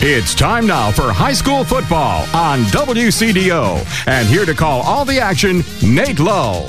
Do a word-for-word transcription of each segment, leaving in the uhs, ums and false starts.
It's time now for high school football on W C D O. And here to call all the action, Nate Lowe.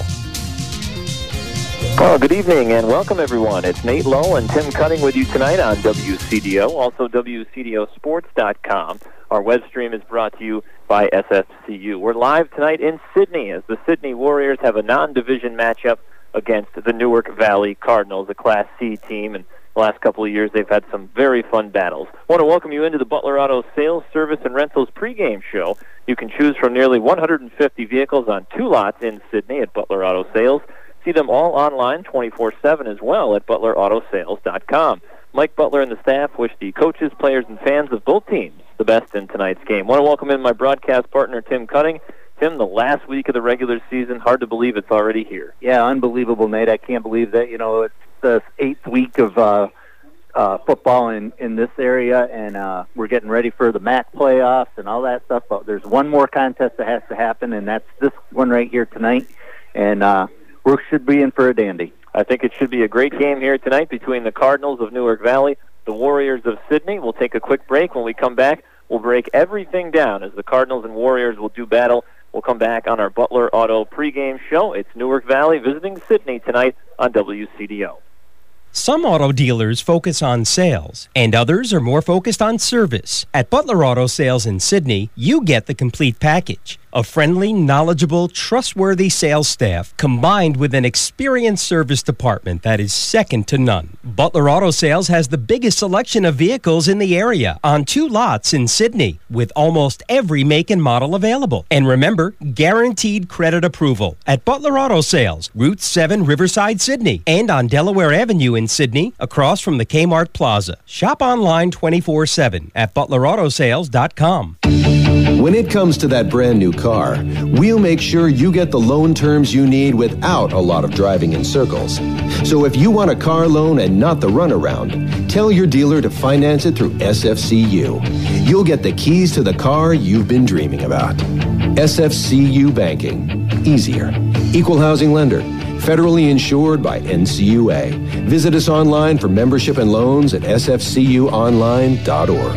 Well, good evening and welcome everyone. It's Nate Lowe and Tim Cutting with you tonight on W C D O, also W C D O sports dot com. Our web stream is brought to you by S F C U. We're live tonight in Sidney as the Sidney Warriors have a non-division matchup against the Newark Valley Cardinals, a Class C team, and the last couple of years they've had some very fun battles. I want to welcome you into the Butler Auto Sales, Service, and Rentals pregame show. You can choose from nearly one hundred fifty vehicles on two lots in Sidney at Butler Auto Sales. See them all online twenty-four seven as well at butler auto sales dot com. Mike Butler and the staff wish the coaches, players, and fans of both teams the best in tonight's game. I want to welcome in my broadcast partner, Tim Cutting. Tim, the last week of the regular season, hard to believe it's already here. Yeah, unbelievable, Nate. I can't believe that. You know, it's the eighth week of uh, uh, football in, in this area, and uh, we're getting ready for the M A C playoffs and all that stuff. But there's one more contest that has to happen, and that's this one right here tonight. And uh, we should be in for a dandy. I think it should be a great game here tonight between the Cardinals of Newark Valley, the Warriors of Sidney. We'll take a quick break. When we come back, we'll break everything down as the Cardinals and Warriors will do battle. We'll come back on our Butler Auto pregame show. It's Newark Valley visiting Sidney tonight on W C D O. Some auto dealers focus on sales, and others are more focused on service. At Butler Auto Sales in Sidney, you get the complete package. A friendly, knowledgeable, trustworthy sales staff combined with an experienced service department that is second to none. Butler Auto Sales has the biggest selection of vehicles in the area on two lots in Sidney with almost every make and model available. And remember, guaranteed credit approval at Butler Auto Sales, Route seven, Riverside, Sidney, and on Delaware Avenue in Sidney across from the Kmart Plaza. Shop online twenty-four seven at butler auto sales dot com. When it comes to that brand new car, we'll make sure you get the loan terms you need without a lot of driving in circles. So if you want a car loan and not the runaround, tell your dealer to finance it through S F C U. You'll get the keys to the car you've been dreaming about. S F C U Banking. Easier. Equal housing lender. Federally insured by N C U A. Visit us online for membership and loans at s f c u online dot org.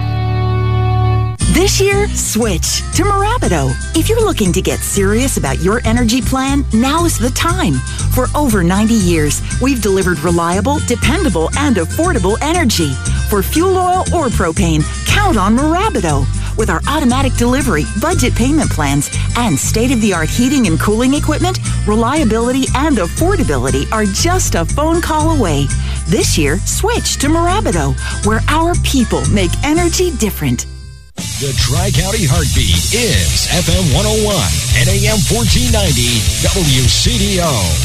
This year, switch to Mirabido. If you're looking to get serious about your energy plan, now is the time. For over ninety years, we've delivered reliable, dependable, and affordable energy. For fuel oil or propane, count on Mirabido. With our automatic delivery, budget payment plans, and state-of-the-art heating and cooling equipment, reliability and affordability are just a phone call away. This year, switch to Mirabido, where our people make energy different. The Tri-County Heartbeat is F M one oh one and A M fourteen ninety W C D O.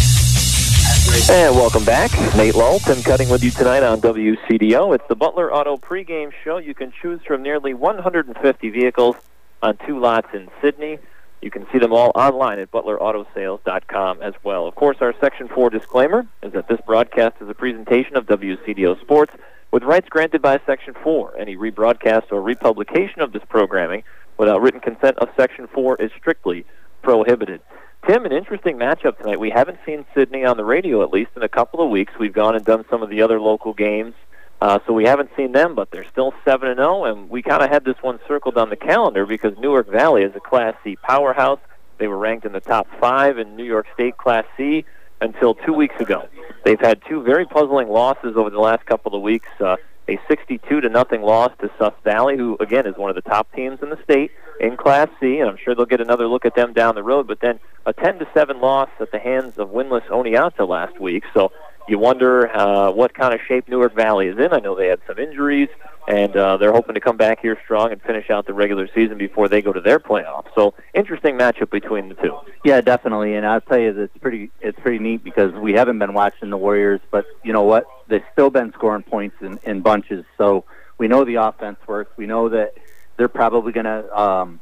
And welcome back. Nate Lowe, Tim Cutting with you tonight on W C D O. It's the Butler Auto pregame show. You can choose from nearly one hundred fifty vehicles on two lots in Sidney. You can see them all online at butler auto sales dot com as well. Of course, our Section four disclaimer is that this broadcast is a presentation of W C D O Sports with rights granted by Section four. Any rebroadcast or republication of this programming without written consent of Section four is strictly prohibited. Tim, an interesting matchup tonight. We haven't seen Sidney on the radio, at least in a couple of weeks. We've gone and done some of the other local games, uh, so we haven't seen them, but they're still seven and oh, and we kind of had this one circled on the calendar because Newark Valley is a Class C powerhouse. They were ranked in the top five in New York State Class C until two weeks ago. They've had two very puzzling losses over the last couple of weeks, uh, a sixty-two to nothing loss to Suss Valley, who, again, is one of the top teams in the state in Class C, and I'm sure they'll get another look at them down the road, but then a ten to seven loss at the hands of winless Oneonta last week, so you wonder uh, what kind of shape Newark Valley is in. I know they had some injuries, and uh, they're hoping to come back here strong and finish out the regular season before they go to their playoffs. So, interesting matchup between the two. Yeah, definitely, and I'll tell you, that it's pretty it's pretty neat because we haven't been watching the Warriors, but you know what? They've still been scoring points in, in bunches, so we know the offense works. We know that they're probably going to um,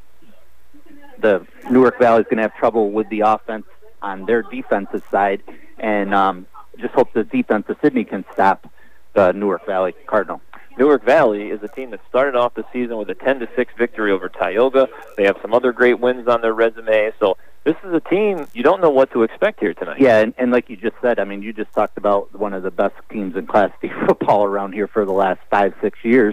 – the Newark Valley is going to have trouble with the offense on their defensive side, and um, just hope the defense of Sidney can stop the Newark Valley Cardinal. Newark Valley is a team that started off the season with a ten to six victory over Tioga. They have some other great wins on their resume. So this is a team you don't know what to expect here tonight. Yeah, and, and like you just said, I mean, you just talked about one of the best teams in Class D football around here for the last five, six years.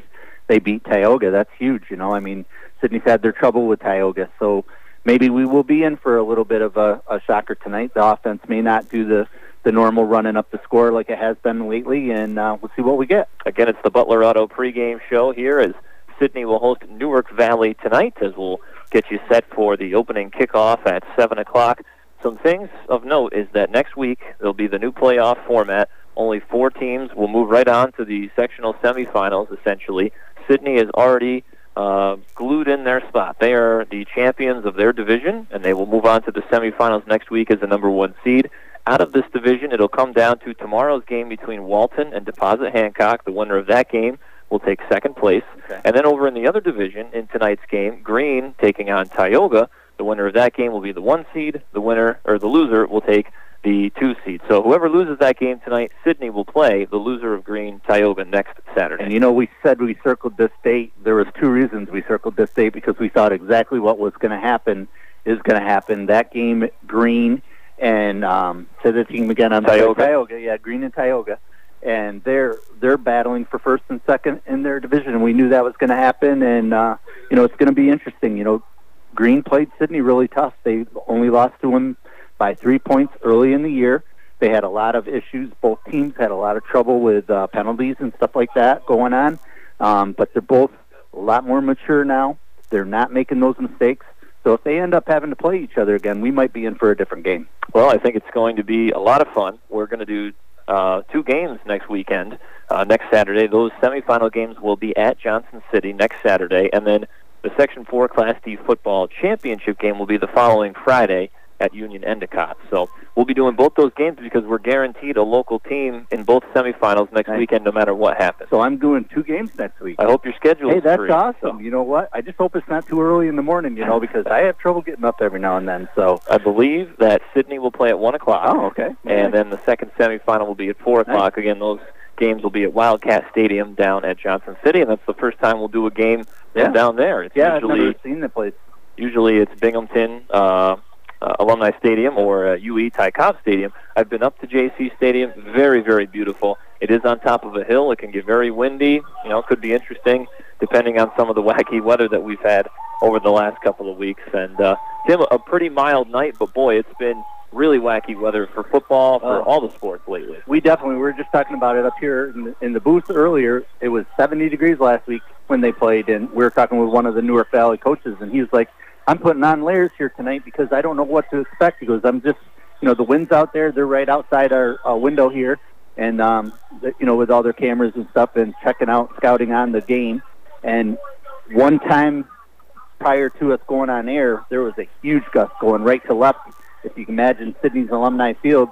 they beat Tioga. That's huge, you know. I mean, Sydney's had their trouble with Tioga, so maybe we will be in for a little bit of a, a shocker tonight. The offense may not do the, the normal running up the score like it has been lately, and uh, we'll see what we get. Again, it's the Butler Auto pregame show here as Sydney will host Newark Valley tonight, as we'll get you set for the opening kickoff at seven o'clock. Some things of note is that next week there'll be the new playoff format. Only four teams will move right on to the sectional semifinals, essentially. Sydney is already uh, glued in their spot. They are the champions of their division, and they will move on to the semifinals next week as the number one seed. Out of this division, it'll come down to tomorrow's game between Walton and Deposit Hancock. The winner of that game will take second place. Okay. And then over in the other division, in tonight's game, Green taking on Tioga. The winner of that game will be the one seed. The winner, or the loser, will take the two seed. So whoever loses that game tonight, Sydney will play the loser of Green Tioga next Saturday. And you know, we said we circled this date. There was two reasons we circled this date, because we thought exactly what was going to happen is going to happen. That game, Green and um, say the team again. I'm Tioga. Sorry, Tioga, yeah, Green and Tioga, and they're they're battling for first and second in their division. And we knew that was going to happen, and uh, you know, it's going to be interesting. You know, Green played Sydney really tough. They only lost to them by three points early in the year. They had a lot of issues. Both teams had a lot of trouble with uh, penalties and stuff like that going on. Um, but they're both a lot more mature now. They're not making those mistakes. So if they end up having to play each other again, we might be in for a different game. Well, I think it's going to be a lot of fun. We're going to do uh, two games next weekend, uh, next Saturday. Those semifinal games will be at Johnson City next Saturday. And then the Section four Class D football championship game will be the following Friday at Union Endicott. So we'll be doing both those games because we're guaranteed a local team in both semifinals next nice. weekend, no matter what happens. So I'm doing two games next week. I hope your schedule hey, is that's free. awesome. So. You know what? I just hope it's not too early in the morning, you know, because I have trouble getting up every now and then. So I believe that Sydney will play at one o'clock. Oh, okay. And nice. then the second semifinal will be at four o'clock. Nice. Again, those games will be at Wildcat Stadium down at Johnson City, and that's the first time we'll do a game yeah. down there. It's yeah, usually, I've never seen the place. Usually it's Binghamton uh, uh, Alumni Stadium or uh, U E Ty Cobb Stadium. I've been up to J C Stadium. Very, very beautiful. It is on top of a hill. It can get very windy. You know, it could be interesting depending on some of the wacky weather that we've had over the last couple of weeks. And, uh, Tim, a pretty mild night, but, boy, it's been really wacky weather for football, for uh, all the sports lately. We definitely, we were just talking about it up here in the, in the booth earlier. It was seventy degrees last week when they played, and we were talking with one of the Newark Valley coaches, and he was like, I'm putting on layers here tonight because I don't know what to expect. He goes, I'm just, you know, the wind's out there. They're right outside our uh, window here, and, um, the, you know, with all their cameras and stuff and checking out, scouting on the game. And one time prior to us going on air, there was a huge gust going right to left. If you can imagine Sydney's Alumni Field,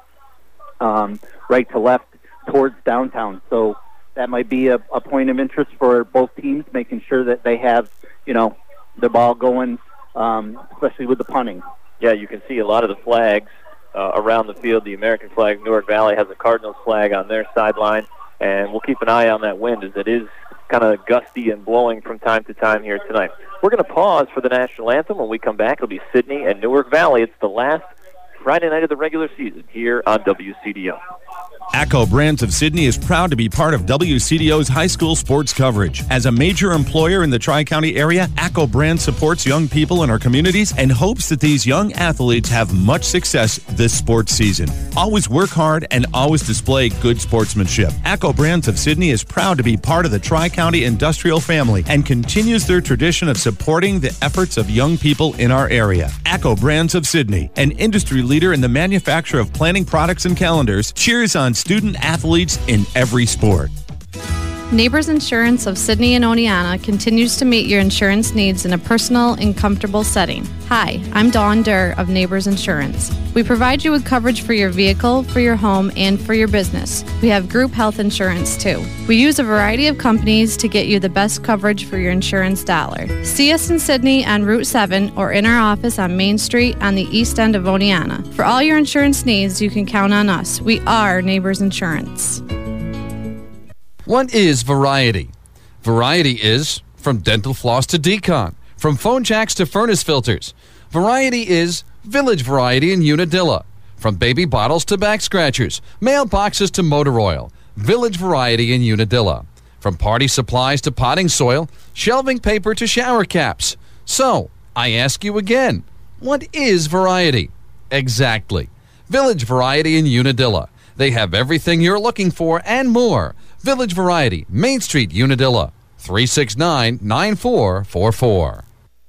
um, right to left towards downtown. So that might be a, a point of interest for both teams, making sure that they have, you know, the ball going, um, especially with the punting. Yeah, you can see a lot of the flags uh, around the field. The American flag, Newark Valley has a Cardinals flag on their sideline, and we'll keep an eye on that wind as it is kind of gusty and blowing from time to time here tonight. We're going to pause for the national anthem. When we come back, it'll be Sydney and Newark Valley. It's the last Friday night of the regular season here on W C D O. ACCO Brands of Sydney is proud to be part of W C D O's high school sports coverage. As a major employer in the Tri-County area, ACCO Brands supports young people in our communities and hopes that these young athletes have much success this sports season. Always work hard and always display good sportsmanship. ACCO Brands of Sydney is proud to be part of the Tri-County industrial family and continues their tradition of supporting the efforts of young people in our area. ACCO Brands of Sydney, an industry leader in the manufacture of planning products and calendars, cheers on student athletes in every sport. Neighbors Insurance of Sydney and Oneonta continues to meet your insurance needs in a personal and comfortable setting. Hi, I'm Dawn Durr of Neighbors Insurance. We provide you with coverage for your vehicle, for your home, and for your business. We have group health insurance too. We use a variety of companies to get you the best coverage for your insurance dollar. See us in Sydney on Route seven or in our office on Main Street on the east end of Oneonta. For all your insurance needs, you can count on us. We are Neighbors Insurance. What is variety? Variety is from dental floss to decon, from phone jacks to furnace filters. Variety is Village Variety in Unadilla, from baby bottles to back scratchers, mailboxes to motor oil. Village Variety in Unadilla. From party supplies to potting soil, shelving paper to shower caps. So, I ask you again, what is Variety? Exactly. Village Variety in Unadilla. They have everything you're looking for and more. Village Variety, Main Street, Unadilla. three six nine, nine four four four.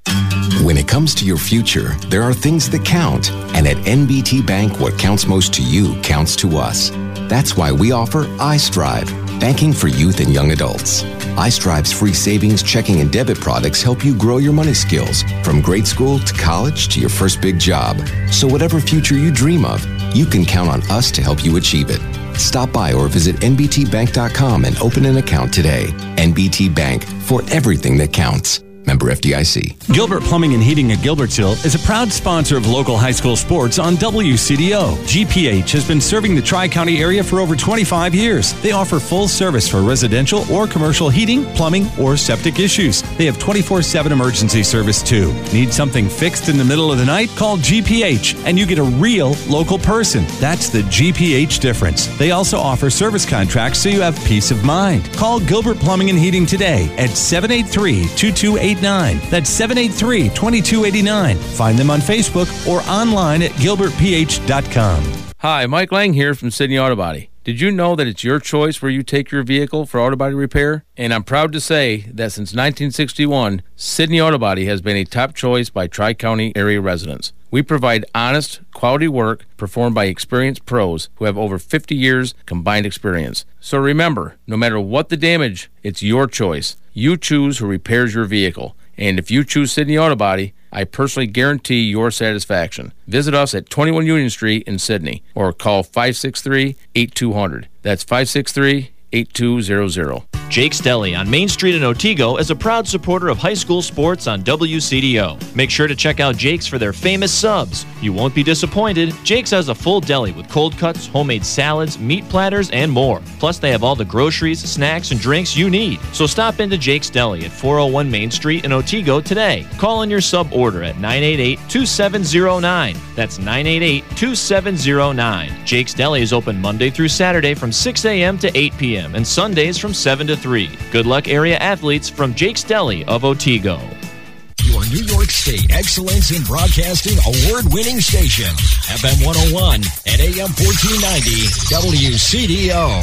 When it comes to your future, there are things that count. And at N B T Bank, what counts most to you counts to us. That's why we offer iStrive, banking for youth and young adults. iStrive's free savings, checking, and debit products help you grow your money skills from grade school to college to your first big job. So whatever future you dream of, you can count on us to help you achieve it. Stop by or visit N B T bank dot com and open an account today. N B T Bank, for everything that counts. Member F D I C. Gilbert Plumbing and Heating at Gilbertsville is a proud sponsor of local high school sports on W C D O. G P H has been serving the Tri-County area for over twenty-five years. They offer full service for residential or commercial heating, plumbing, or septic issues. They have twenty-four seven emergency service too. Need something fixed in the middle of the night? Call G P H and you get a real local person. That's the G P H difference. They also offer service contracts so you have peace of mind. Call Gilbert Plumbing and Heating today at seven eight three, two two eight nine. That's seven eight three, two two eight nine. Find them on Facebook or online at gilbert p h dot com. Hi, Mike Lang here from Sydney Auto Body. Did you know that it's your choice where you take your vehicle for auto body repair? And I'm proud to say that since nineteen sixty-one, Sydney Auto Body has been a top choice by Tri-County area residents. We provide honest, quality work performed by experienced pros who have over fifty years combined experience. So remember, no matter what the damage, it's your choice. You choose who repairs your vehicle. And if you choose Sydney Auto Body, I personally guarantee your satisfaction. Visit us at twenty-one Union Street in Sydney or call five six three, eight two zero zero. That's five six three, eight two zero zero. Jake's Deli on Main Street in Otsego is a proud supporter of high school sports on W C D O. Make sure to check out Jake's for their famous subs. You won't be disappointed. Jake's has a full deli with cold cuts, homemade salads, meat platters, and more. Plus, they have all the groceries, snacks, and drinks you need. So stop into Jake's Deli at four oh one Main Street in Otsego today. Call in your sub order at nine eight eight, two seven zero nine. That's nine eight eight, two seven zero nine. Jake's Deli is open Monday through Saturday from six a.m. to eight p.m. and Sundays from seven to three. Good luck, area athletes, from Jake's Deli of Otsego. Your New York State Excellence in Broadcasting award-winning station, F M one oh one and A M fourteen ninety W C D O.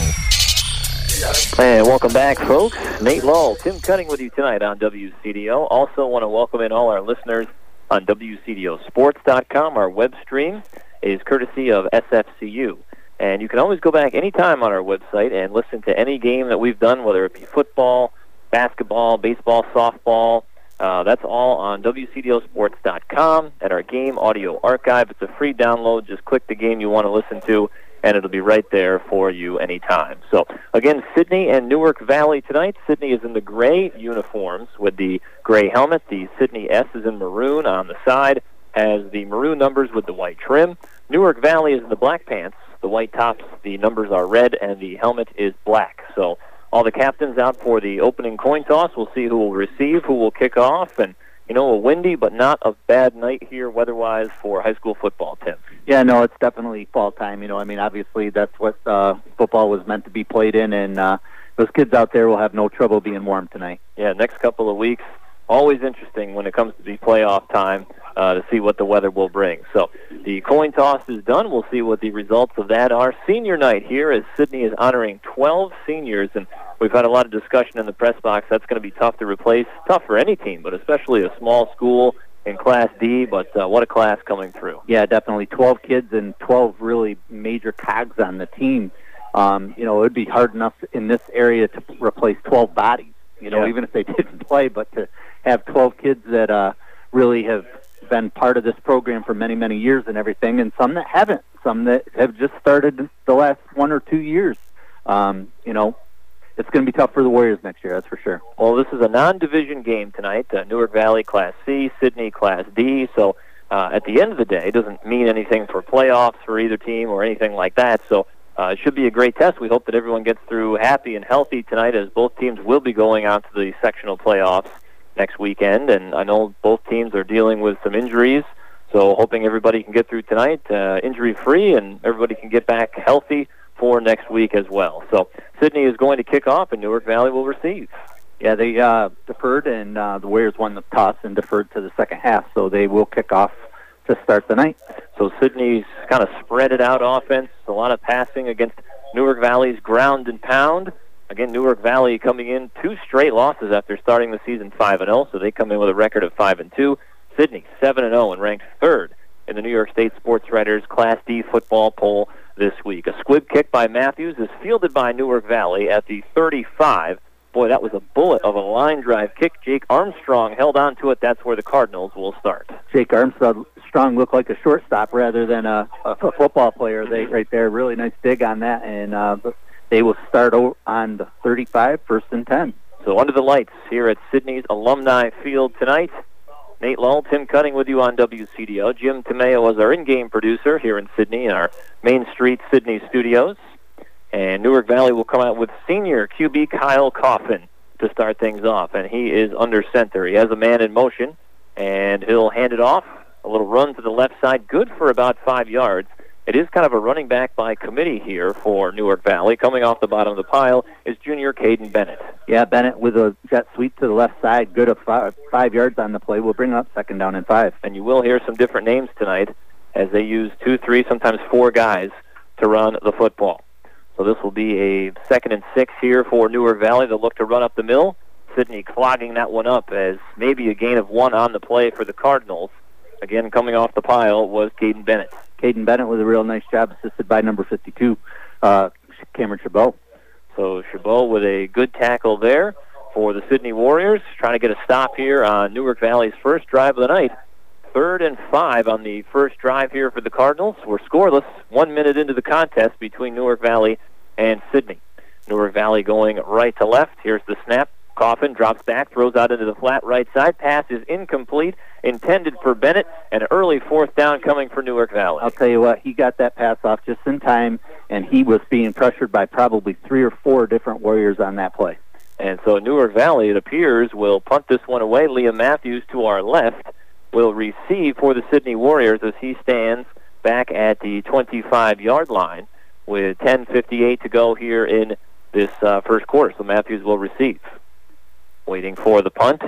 And welcome back, folks. Nate Lull, Tim Cutting with you tonight on W C D O. Also want to welcome in all our listeners on W C D O sports dot com. Our web stream is courtesy of S F C U. And you can always go back anytime on our website and listen to any game that we've done, whether it be football, basketball, baseball, softball. Uh, that's all on W C D O sports dot com at our game audio archive. It's a free download. Just click the game you want to listen to, and it'll be right there for you anytime. So, again, Sydney and Newark Valley tonight. Sydney is in the gray uniforms with the gray helmet. The Sydney S is in maroon on the side, has the maroon numbers with the white trim. Newark Valley is in the black pants. The white tops, the numbers are red, and the helmet is black. So all the captains out for the opening coin toss. We'll see who will receive, who will kick off, and, you know, a windy but not a bad night here weather-wise for high school football, Tim. Yeah, no, it's definitely fall time. You know, I mean, obviously that's what uh, football was meant to be played in, and uh, those kids out there will have no trouble being warm tonight. Yeah, next couple of weeks, always interesting when it comes to the playoff time. Uh, to see what the weather will bring. So the coin toss is done. We'll see what the results of that are. Senior night here as Sydney is honoring twelve seniors, and we've had a lot of discussion in the press box. That's going to be tough to replace. Tough for any team, but especially a small school in Class D, but uh, what a class coming through. Yeah, definitely. twelve kids and twelve really major cogs on the team. Um, you know, it would be hard enough in this area to replace twelve bodies, you know, yeah. even if they didn't play, but to have twelve kids that uh, really have been part of this program for many, many years and everything, and some that haven't, some that have just started the last one or two years. Um, you know, it's going to be tough for the Warriors next year, that's for sure. Well, this is a non-division game tonight. Uh, Newark Valley Class C, Sydney Class D, so uh, at the end of the day, it doesn't mean anything for playoffs for either team or anything like that, so uh, it should be a great test. We hope that everyone gets through happy and healthy tonight, as both teams will be going out to the sectional playoffs next weekend, and I know both teams are dealing with some injuries, so hoping everybody can get through tonight uh, injury-free and everybody can get back healthy for next week as well. So Sidney is going to kick off, and Newark Valley will receive. Yeah, they uh, deferred, and uh, the Warriors won the toss and deferred to the second half, so they will kick off to start the night. So Sidney's kind of spread it out offense, a lot of passing against Newark Valley's ground and pound. Again, Newark Valley coming in two straight losses after starting the season five and oh, so they come in with a record of five and two. Sidney seven and oh and ranked third in the New York State Sports Writers Class D football poll this week. A squib kick by Matthews is fielded by Newark Valley at the thirty-five. Boy, that was a bullet of a line drive kick. Jake Armstrong held on to it. That's where the Cardinals will start. Jake Armstrong looked like a shortstop rather than a, a football player. They right there, really nice dig on that, and uh, they will start on the thirty-five, first and ten. So under the lights here at Sidney's Alumni Field tonight. Nate Lull, Tim Cutting with you on W C D O. Jim Tomeo is our in-game producer here in Sidney in our Main Street Sidney studios. And Newark Valley will come out with senior Q B Kyle Coffin to start things off. And he is under center. He has a man in motion, and he'll hand it off. A little run to the left side, good for about five yards. It is kind of a running back by committee here for Newark Valley. Coming off the bottom of the pile is junior Caden Bennett. Yeah, Bennett with a jet sweep to the left side, good of five, five yards on the play. We'll bring up second down and five. And you will hear some different names tonight as they use two, three, sometimes four guys to run the football. So this will be a second and six here for Newark Valley. They'll look to run up the middle. Sidney clogging that one up as maybe a gain of one on the play for the Cardinals. Again, coming off the pile was Caden Bennett. Caden Bennett with a real nice job, assisted by number fifty-two, uh, Cameron Chabot. So Chabot with a good tackle there for the Sidney Warriors, trying to get a stop here on Newark Valley's first drive of the night. Third and five on the first drive here for the Cardinals. We're scoreless, one minute into the contest between Newark Valley and Sidney. Newark Valley going right to left. Here's the snap. Coffin drops back, throws out into the flat right side. Pass is incomplete, intended for Bennett. An early fourth down coming for Newark Valley. I'll tell you what, he got that pass off just in time, and he was being pressured by probably three or four different Warriors on that play. And so Newark Valley, it appears, will punt this one away. Liam Matthews to our left will receive for the Sidney Warriors as he stands back at the twenty-five-yard line with ten fifty-eight to go here in this uh, first quarter. So Matthews will receive. Waiting for the punt.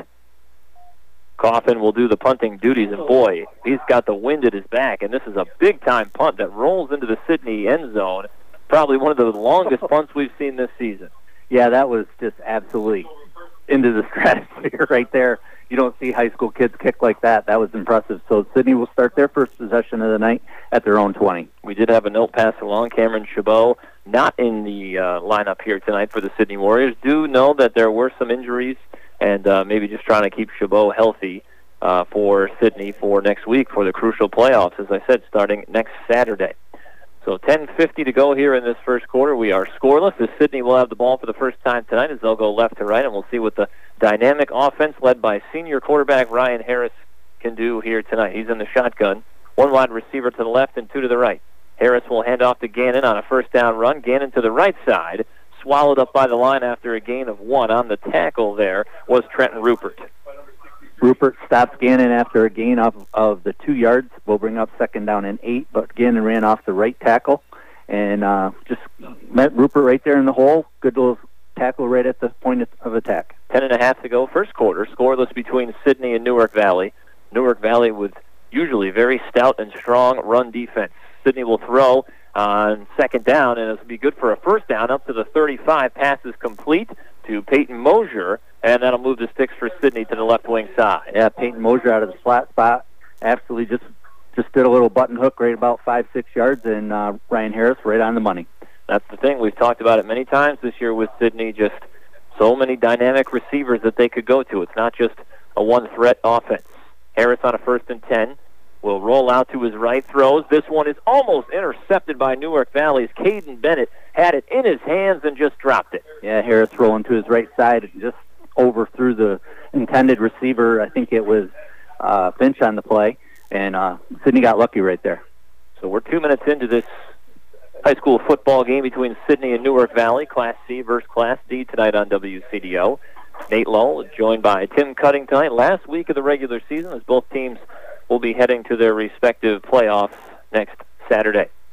Coffin will do the punting duties, and boy, he's got the wind at his back, and this is a big-time punt that rolls into the Sidney end zone. Probably one of the longest punts we've seen this season. Yeah, that was just absolutely into the stratosphere right there. You don't see high school kids kick like that. That was impressive. So Sidney will start their first possession of the night at their own twenty. We did have a note pass along. Cameron Chabot not in the uh, lineup here tonight for the Sidney Warriors. Do know that there were some injuries and uh, maybe just trying to keep Chabot healthy uh, for Sidney for next week for the crucial playoffs, as I said, starting next Saturday. So ten fifty to go here in this first quarter. We are scoreless as Sidney will have the ball for the first time tonight as they'll go left to right, and we'll see what the dynamic offense led by senior quarterback Ryan Harris can do here tonight. He's in the shotgun. One wide receiver to the left and two to the right. Harris will hand off to Gannon on a first down run. Gannon to the right side, swallowed up by the line after a gain of one. On the tackle there was Trenton Rupert. Rupert stops Gannon after a gain off of the two yards. We'll bring up second down and eight, but Gannon ran off the right tackle and uh, just met Rupert right there in the hole. Good little tackle right at the point of attack. Ten and a half to go, first quarter. Scoreless between Sidney and Newark Valley. Newark Valley with usually very stout and strong run defense. Sidney will throw on second down, and it'll be good for a first down up to the thirty-five. Pass is complete to Peyton Mosier, and that'll move the sticks for Sidney to the left wing side. Yeah, Peyton Mosier out of the flat spot. Absolutely just just did a little button hook right about five, six yards, and uh, Ryan Harris right on the money. That's the thing. We've talked about it many times this year with Sidney, just so many dynamic receivers that they could go to. It's not just a one-threat offense. Harris on a first and ten will roll out to his right, throws. This one is almost intercepted by Newark Valley's Caden Bennett. Had it in his hands and just dropped it. Yeah, Harris rolling to his right side and just overthrew the intended receiver. I think it was uh, Finch on the play, and uh, Sidney got lucky right there. So we're two minutes into this high school football game between Sidney and Newark Valley, Class C versus Class D tonight on W C D O. Nate Lull joined by Tim Cutting tonight. Last week of the regular season as both teams will be heading to their respective playoffs next Saturday.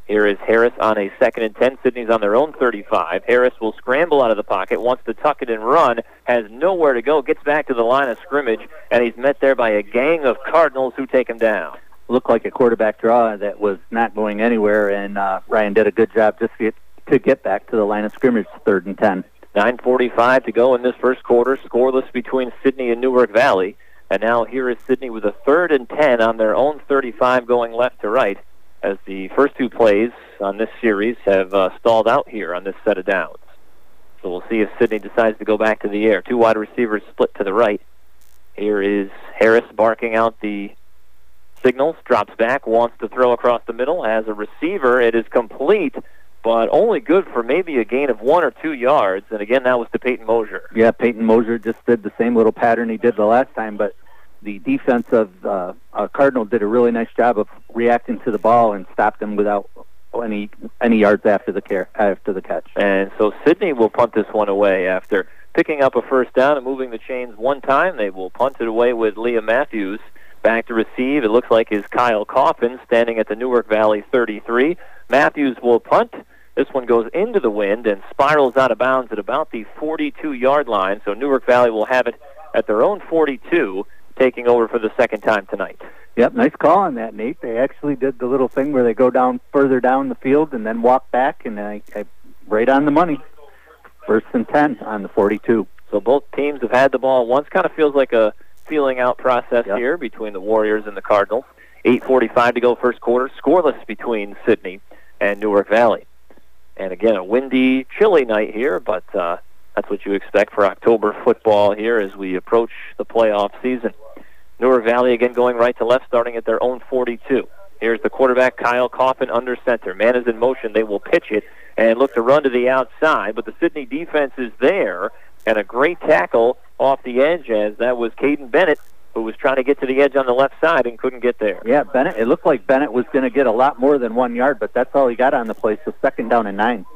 Here is Harris on a second and ten. Sydney's on their own thirty-five. Harris will scramble out of the pocket, wants to tuck it and run, has nowhere to go, gets back to the line of scrimmage, and he's met there by a gang of Cardinals who take him down. Looked like a quarterback draw that was not going anywhere, and uh, Ryan did a good job just to get, to get back to the line of scrimmage, third and ten. nine forty-five to go in this first quarter, scoreless between Sidney and Newark Valley. And now here is Sidney with a third and ten on their own thirty-five going left to right, as the first two plays on this series have uh, stalled out here on this set of downs. So we'll see if Sidney decides to go back to the air. Two wide receivers split to the right. Here is Harris barking out the signals, drops back, wants to throw across the middle. As a receiver, it is complete, but only good for maybe a gain of one or two yards. And again, that was to Peyton Mosier. Yeah, Peyton Mosier just did the same little pattern he did the last time, but the defense of uh, uh, Cardinal did a really nice job of reacting to the ball and stopped them without any any yards after the care, after the catch. And so Sidney will punt this one away after picking up a first down and moving the chains one time. They will punt it away with Liam Matthews back to receive. It looks like is Kyle Coffin standing at the Newark Valley thirty-three. Matthews will punt. This one goes into the wind and spirals out of bounds at about the forty-two-yard line. So Newark Valley will have it at their own forty-two, taking over for the second time tonight. Yep, nice call on that, Nate. They actually did the little thing where they go down further down the field and then walk back, and I, I right on the money. First and ten on the forty-two. So both teams have had the ball once. Kind of feels like a feeling out process yep. here between the Warriors and the Cardinals. eight forty-five to go first quarter. Scoreless between Sidney and Newark Valley. And again, a windy, chilly night here, but uh, that's what you expect for October football here as we approach the playoff season. Newark Valley again going right to left, starting at their own forty-two. Here's the quarterback, Kyle Coffin, under center. Man is in motion. They will pitch it and look to run to the outside, but the Sidney defense is there, and a great tackle off the edge as that was Caden Bennett, who was trying to get to the edge on the left side and couldn't get there. Yeah, Bennett. It looked like Bennett was going to get a lot more than one yard, but that's all he got on the play, so second down and nine.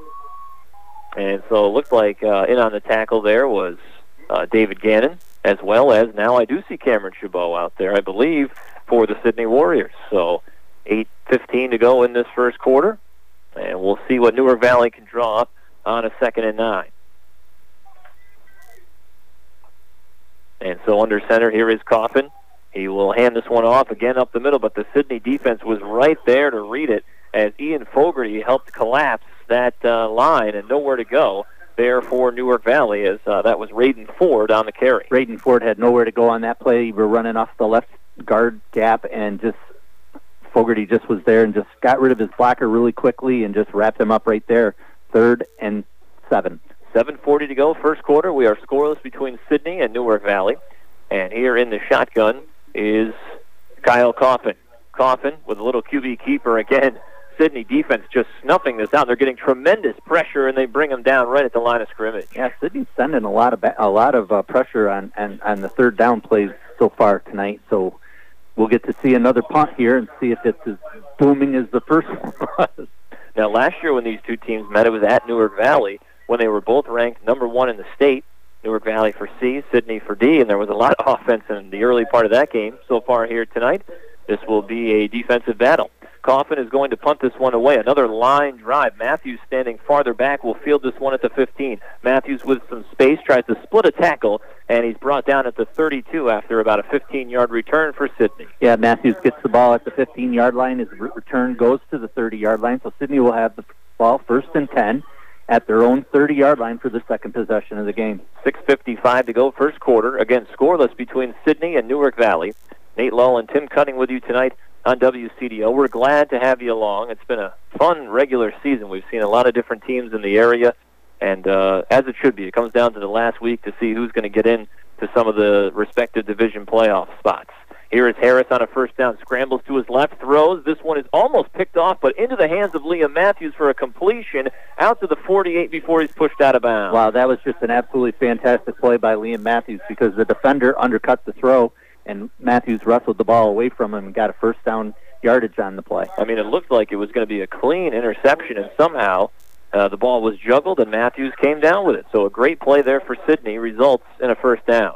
And so it looked like uh, in on the tackle there was uh, David Gannon, as well as now I do see Cameron Chabot out there, I believe, for the Sidney Warriors. So eight fifteen to go in this first quarter, and we'll see what Newark Valley can draw up on a second and nine. And so under center, here is Coffin. He will hand this one off again up the middle, but the Sidney defense was right there to read it as Ian Fogarty helped collapse that uh, line and nowhere to go there for Newark Valley as uh, that was Raiden Ford on the carry. Raiden Ford had nowhere to go on that play. He were running off the left guard gap, and just Fogarty just was there and just got rid of his blocker really quickly and just wrapped him up right there. Third and seven. seven forty to go, first quarter. We are scoreless between Sidney and Newark Valley. And here in the shotgun is Kyle Coffin. Coffin with a little Q B keeper again. Sidney defense just snuffing this out. They're getting tremendous pressure, and they bring them down right at the line of scrimmage. Yeah, Sidney's sending a lot of ba- a lot of uh, pressure on, on on the third down plays so far tonight. So we'll get to see another punt here and see if it's as booming as the first one was. Now, last year when these two teams met, it was at Newark Valley when they were both ranked number one in the state. Newark Valley for C, Sidney for D, and there was a lot of offense in the early part of that game. So far here tonight, this will be a defensive battle. Coffin is going to punt this one away. Another line drive. Matthews standing farther back will field this one at the fifteen. Matthews with some space tries to split a tackle, and he's brought down at the thirty-two after about a fifteen-yard return for Sidney. Yeah, Matthews gets the ball at the fifteen-yard line. His return goes to the thirty-yard line, so Sidney will have the ball first and ten at their own thirty-yard line for the second possession of the game. six fifty-five to go, first quarter. Again, scoreless between Sidney and Newark Valley. Nate Lull and Tim Cutting with you tonight on W C D O. We're glad to have you along. It's been a fun regular season. We've seen a lot of different teams in the area, and uh, as it should be, it comes down to the last week to see who's going to get in to some of the respective division playoff spots. Here is Harris on a first down, scrambles to his left, throws. This one is almost picked off, but into the hands of Liam Matthews for a completion out to the forty-eight before he's pushed out of bounds. Wow, that was just an absolutely fantastic play by Liam Matthews because the defender undercut the throw, and Matthews wrestled the ball away from him and got a first down yardage on the play. I mean, it looked like it was going to be a clean interception, and somehow uh, the ball was juggled, and Matthews came down with it. So a great play there for Sidney results in a first down.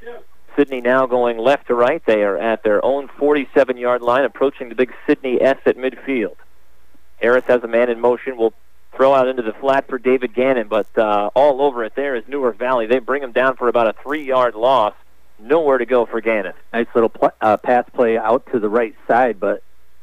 Sidney now going left to right. They are at their own forty-seven-yard line, approaching the big Sidney S at midfield. Harris has a man in motion. Will throw out into the flat for David Gannon, but uh, all over it there is Newark Valley. They bring him down for about a three-yard loss. Nowhere to go for Gannon. Nice little pl- uh, pass play out to the right side, but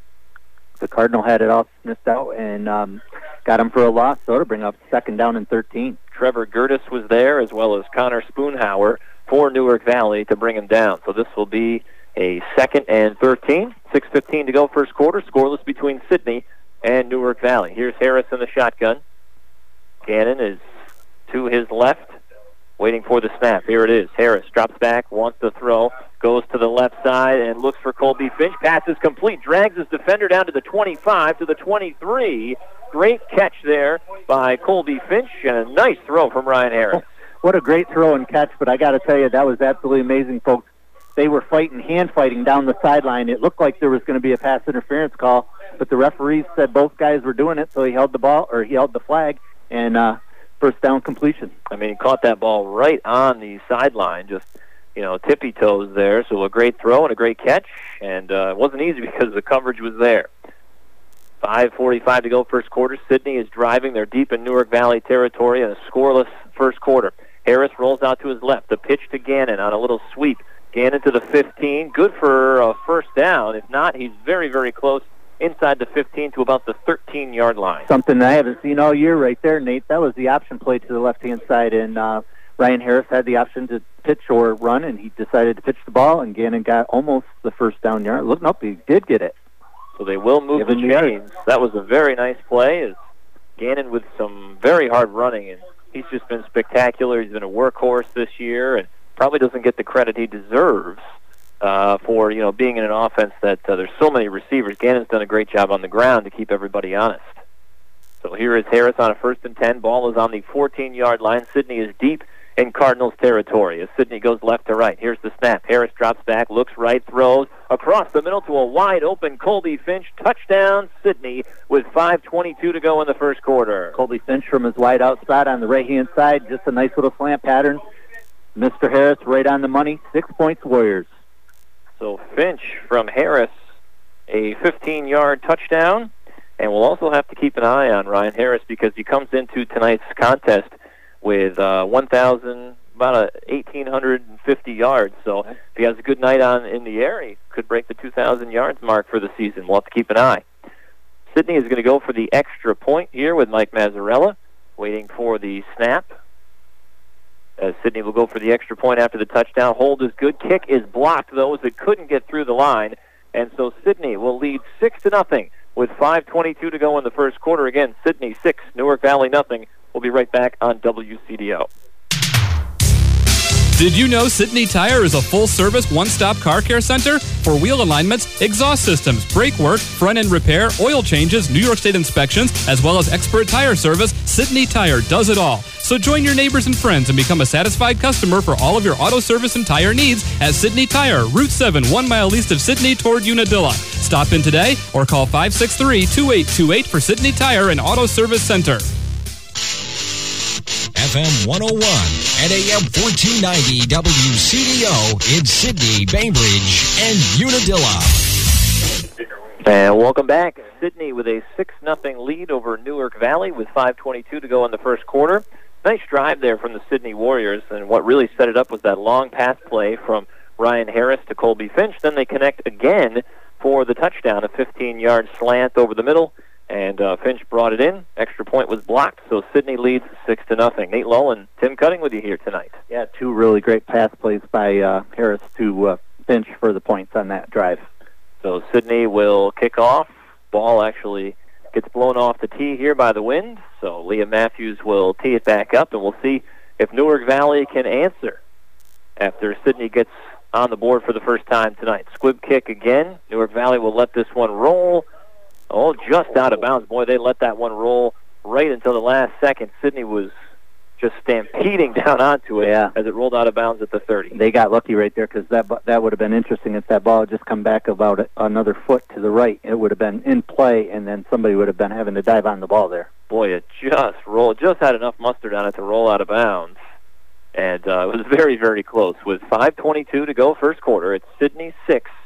the Cardinal had it all sniffed out and um, got him for a loss, so to bring up second down and thirteen. Trevor Gertis was there, as well as Connor Spoonhauer for Newark Valley to bring him down. So this will be a second and thirteen. six fifteen to go first quarter. Scoreless between Sidney and Newark Valley. Here's Harris in the shotgun. Gannon is to his left, waiting for the snap. Here it is. Harris drops back, wants to throw, goes to the left side and looks for Colby Finch. Pass is complete, drags his defender down to the twenty-five, to the twenty-three. Great catch there by Colby Finch, and a nice throw from Ryan Harris. What a great throw and catch, but I got to tell you, that was absolutely amazing, folks. They were fighting, hand-fighting down the sideline. It looked like there was going to be a pass interference call, but the referees said both guys were doing it, so he held the ball, or he held the flag, and uh, first down completion. I mean, he caught that ball right on the sideline, just, you know, tippy toes there. So a great throw and a great catch, and uh, it wasn't easy because the coverage was there. five forty-five to go first quarter. Sidney is driving. They're deep in Newark Valley territory in a scoreless first quarter. Harris rolls out to his left. The pitch to Gannon on a little sweep. Gannon to the fifteen. Good for a first down. If not, he's very, very close inside the fifteen to about the thirteen-yard line. Something I haven't seen all year right there, Nate. That was the option play to the left-hand side, and uh, Ryan Harris had the option to pitch or run, and he decided to pitch the ball, and Gannon got almost the first down yard. Look, nope, he did get it. So they will move Given the chains. That was a very nice play. As Gannon with some very hard running, and he's just been spectacular. He's been a workhorse this year, and probably doesn't get the credit he deserves uh, for, you know, being in an offense that uh, there's so many receivers. Gannon's done a great job on the ground to keep everybody honest. So here is Harris on a first and ten. Ball is on the fourteen-yard line. Sidney is deep in Cardinals territory as Sidney goes left to right. Here's the snap. Harris drops back, looks right, throws across the middle to a wide-open Colby Finch. Touchdown, Sidney, with five twenty-two to go in the first quarter. Colby Finch from his wide-out spot on the right-hand side. Just a nice little slant pattern. Mister Harris right on the money. Six points, Warriors. So Finch from Harris, a fifteen-yard touchdown. And we'll also have to keep an eye on Ryan Harris because he comes into tonight's contest with uh, one thousand, about a one thousand eight hundred fifty yards. So if he has a good night on in the air, he could break the two thousand yards mark for the season. We'll have to keep an eye. Sidney is going to go for the extra point here with Mike Mazzarella, waiting for the snap. As Sidney will go for the extra point after the touchdown. Hold is good. Kick is blocked, though, as it couldn't get through the line. And so Sidney will lead six to nothing with five twenty-two to go in the first quarter. Again, Sidney six, Newark Valley nothing. We'll be right back on W C D O. Did you know Sidney Tire is a full-service, one-stop car care center for wheel alignments, exhaust systems, brake work, front-end repair, oil changes, New York State inspections, as well as expert tire service? Sidney Tire does it all. So join your neighbors and friends and become a satisfied customer for all of your auto service and tire needs at Sidney Tire, Route seven, one mile east of Sidney toward Unadilla. Stop in today or call five six three, two eight two eight for Sidney Tire and Auto Service Center. F M one oh one and A M fourteen ninety W C D O in Sidney, Bainbridge, and Unadilla. And welcome back. Sidney with a six nothing lead over Newark Valley with five twenty-two to go in the first quarter. Nice drive there from the Sidney Warriors, and what really set it up was that long pass play from Ryan Harris to Colby Finch. Then they connect again for the touchdown, a fifteen-yard slant over the middle. And uh, Finch brought it in. Extra point was blocked, so Sidney leads six to nothing. Nate Lull and Tim Cutting with you here tonight. Yeah, two really great pass plays by uh, Harris to uh, Finch for the points on that drive. So Sidney will kick off. Ball actually gets blown off the tee here by the wind. So Liam Matthews will tee it back up, and we'll see if Newark Valley can answer after Sidney gets on the board for the first time tonight. Squib kick again. Newark Valley will let this one roll. Oh, just out of bounds. Boy, they let that one roll right until the last second. Sidney was just stampeding down onto it yeah. as it rolled out of bounds at the thirty. They got lucky right there because that that would have been interesting if that ball had just come back about another foot to the right. It would have been in play, and then somebody would have been having to dive on the ball there. Boy, it just rolled. Just had enough mustard on it to roll out of bounds. And uh, it was very, very close. With five twenty-two to go first quarter, it's Sidney six,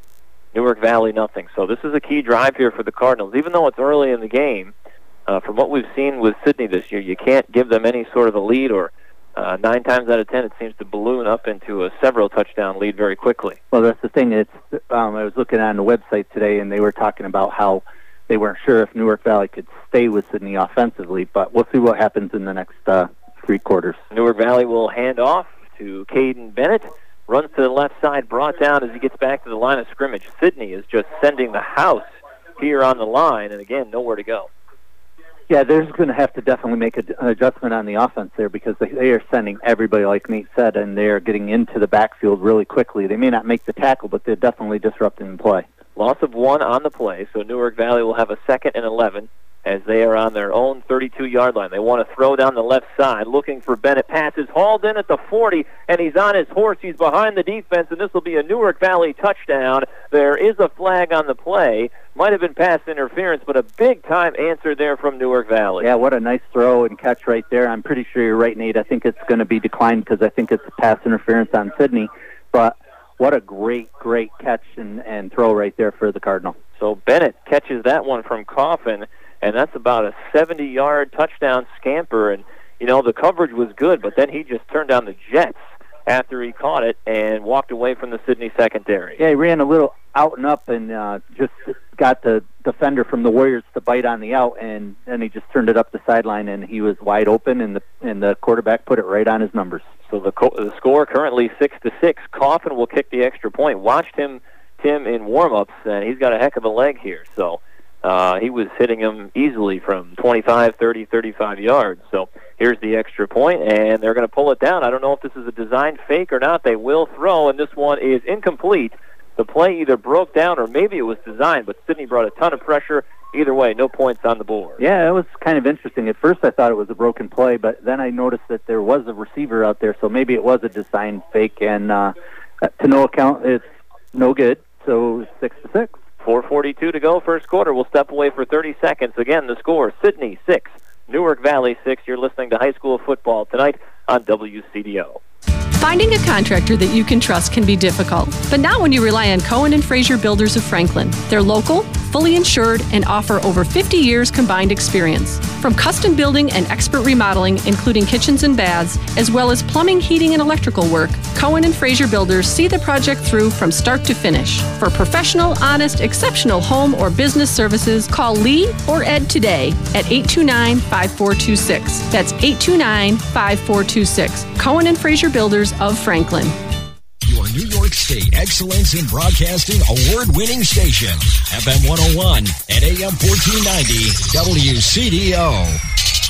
Newark Valley nothing. So this is a key drive here for the Cardinals. Even though it's early in the game, uh, from what we've seen with Sidney this year, you can't give them any sort of a lead, or uh, nine times out of ten it seems to balloon up into a several touchdown lead very quickly. Well, that's the thing. It's um, I was looking on the website today, and they were talking about how they weren't sure if Newark Valley could stay with Sidney offensively, but we'll see what happens in the next uh, three quarters. Newark Valley will hand off to Caden Bennett. Runs to the left side, brought down as he gets back to the line of scrimmage. Sidney is just sending the house here on the line, and again, nowhere to go. Yeah, they're going to have to definitely make a, an adjustment on the offense there, because they, they are sending everybody, like Nate said, and they are getting into the backfield really quickly. They may not make the tackle, but they're definitely disrupting the play. Loss of one on the play, so Newark Valley will have a second and eleven as they are on their own thirty-two-yard line. They want to throw down the left side, looking for Bennett. Passes hauled in at the forty, and he's on his horse. He's behind the defense, and this will be a Newark Valley touchdown. There is a flag on the play. Might have been pass interference, but a big-time answer there from Newark Valley. Yeah, what a nice throw and catch right there. I'm pretty sure you're right, Nate. I think it's going to be declined because I think it's pass interference on Sidney, but what a great, great catch and, and throw right there for the Cardinal. So Bennett catches that one from Coffin, and that's about a seventy-yard touchdown scamper. And, you know, the coverage was good, but then he just turned down the jets after he caught it and walked away from the Sidney secondary. Yeah, he ran a little out and up and uh, just got the defender from the Warriors to bite on the out, and then he just turned it up the sideline, and he was wide open, and the and the quarterback put it right on his numbers. So the, co- the score currently six to six. Coffin will kick the extra point. Watched him, Tim, in warm-ups, and he's got a heck of a leg here. So uh, he was hitting him easily from twenty-five, thirty, thirty-five yards. So here's the extra point, and they're going to pull it down. I don't know if this is a design fake or not. They will throw, and this one is incomplete. The play either broke down or maybe it was designed, but Sidney brought a ton of pressure. Either way, no points on the board. Yeah, it was kind of interesting. At first I thought it was a broken play, but then I noticed that there was a receiver out there, so maybe it was a design fake, and uh, to no account, it's no good. So six to six. four forty-two to go, first quarter. We'll step away for thirty seconds. Again, the score, Sidney six, Newark Valley six. You're listening to High School Football tonight on W C D O. Finding a contractor that you can trust can be difficult, but not when you rely on Cohen and Fraser Builders of Franklin. They're local, fully insured, and offer over fifty years combined experience. From custom building and expert remodeling, including kitchens and baths, as well as plumbing, heating, and electrical work, Cohen and Fraser Builders see the project through from start to finish. For professional, honest, exceptional home or business services, call Lee or Ed today at eight two nine, five four two six. That's eight two nine, five four two six. Cohen and Fraser Builders of Franklin. Your New York State Excellence in Broadcasting award-winning station, F M one oh one and A M fourteen ninety W C D O.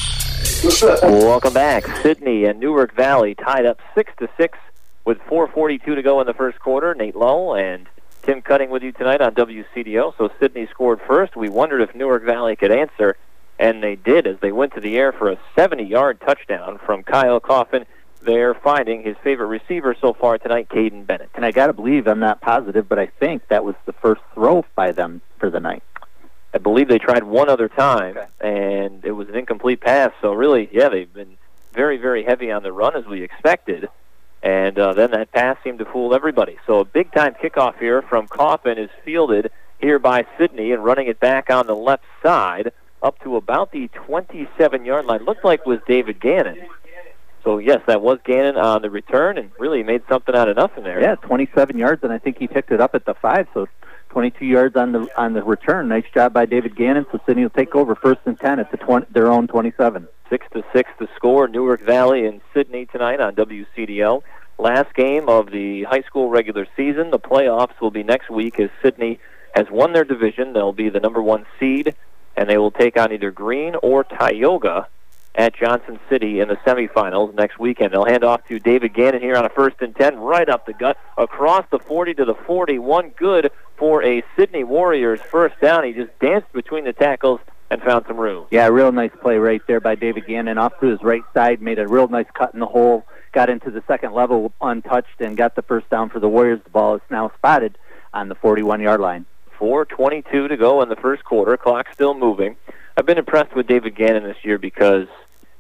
Welcome back. Sidney and Newark Valley tied up six to six with four forty-two to go in the first quarter. Nate Lowell and Tim Cutting with you tonight on W C D O. So Sidney scored first. We wondered if Newark Valley could answer, and they did as they went to the air for a seventy-yard touchdown from Kyle Coffin. They're finding his favorite receiver so far tonight, Caden Bennett. And I got to believe, I'm not positive, but I think that was the first throw by them for the night. I believe they tried one other time, okay, and it was an incomplete pass. So really, yeah, they've been very, very heavy on the run as we expected. And uh, then that pass seemed to fool everybody. So a big-time kickoff here from Coffin is fielded here by Sidney and running it back on the left side up to about the twenty-seven-yard line. Looked like it was David Gannon. So, yes, that was Gannon on the return, and really made something out of nothing there. Yeah, twenty-seven yards, and I think he picked it up at the five, so twenty-two yards on the on the return. Nice job by David Gannon, so Sidney will take over first and ten at the twenty, their own twenty-seven. Six to six the score, Newark Valley and Sidney tonight on W C D O. Last game of the high school regular season. The playoffs will be next week as Sidney has won their division. They'll be the number one seed, and they will take on either Green or Tioga at Johnson City in the semifinals next weekend. They'll hand off to David Gannon here on a first and ten, right up the gut, across the forty to the forty-one. Good for a Sidney Warriors first down. He just danced between the tackles and found some room. Yeah, real nice play right there by David Gannon. Off to his right side, made a real nice cut in the hole, got into the second level untouched, and got the first down for the Warriors. The ball is now spotted on the forty-one-yard line. four twenty-two to go in the first quarter. Clock still moving. I've been impressed with David Gannon this year because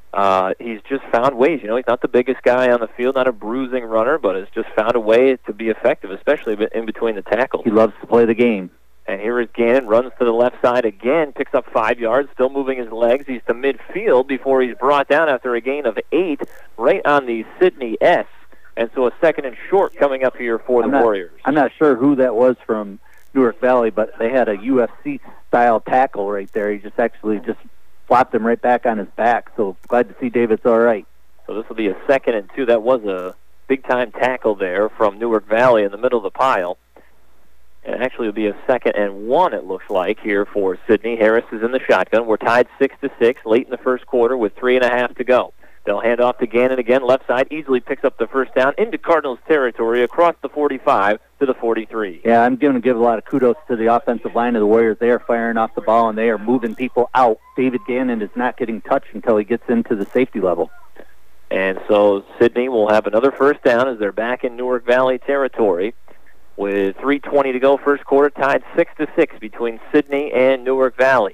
Uh, he's just found ways. You know, he's not the biggest guy on the field, not a bruising runner, but has just found a way to be effective, especially in between the tackles. He loves to play the game. And here is Gannon, runs to the left side again, picks up five yards, still moving his legs. He's to midfield before he's brought down after a gain of eight right on the Sidney S. And so a second and short coming up here for I'm the not, Warriors. I'm not sure who that was from Newark Valley, but they had a U F C-style tackle right there. He just actually just flopped him right back on his back. So glad to see David's all right. So this will be a second and two. That was a big-time tackle there from Newark Valley in the middle of the pile. And actually it'll be a second and one, it looks like, here for Sidney. Harris is in the shotgun. We're tied six to six late in the first quarter with three and a half to go. They'll hand off to Gannon again, left side, easily picks up the first down into Cardinals territory across the forty-five to the forty-three. Yeah, I'm going to give a lot of kudos to the offensive line of the Warriors. They are firing off the ball, and they are moving people out. David Gannon is not getting touched until he gets into the safety level. And so Sidney will have another first down as they're back in Newark Valley territory. With three twenty to go, first quarter, tied six to six between Sidney and Newark Valley.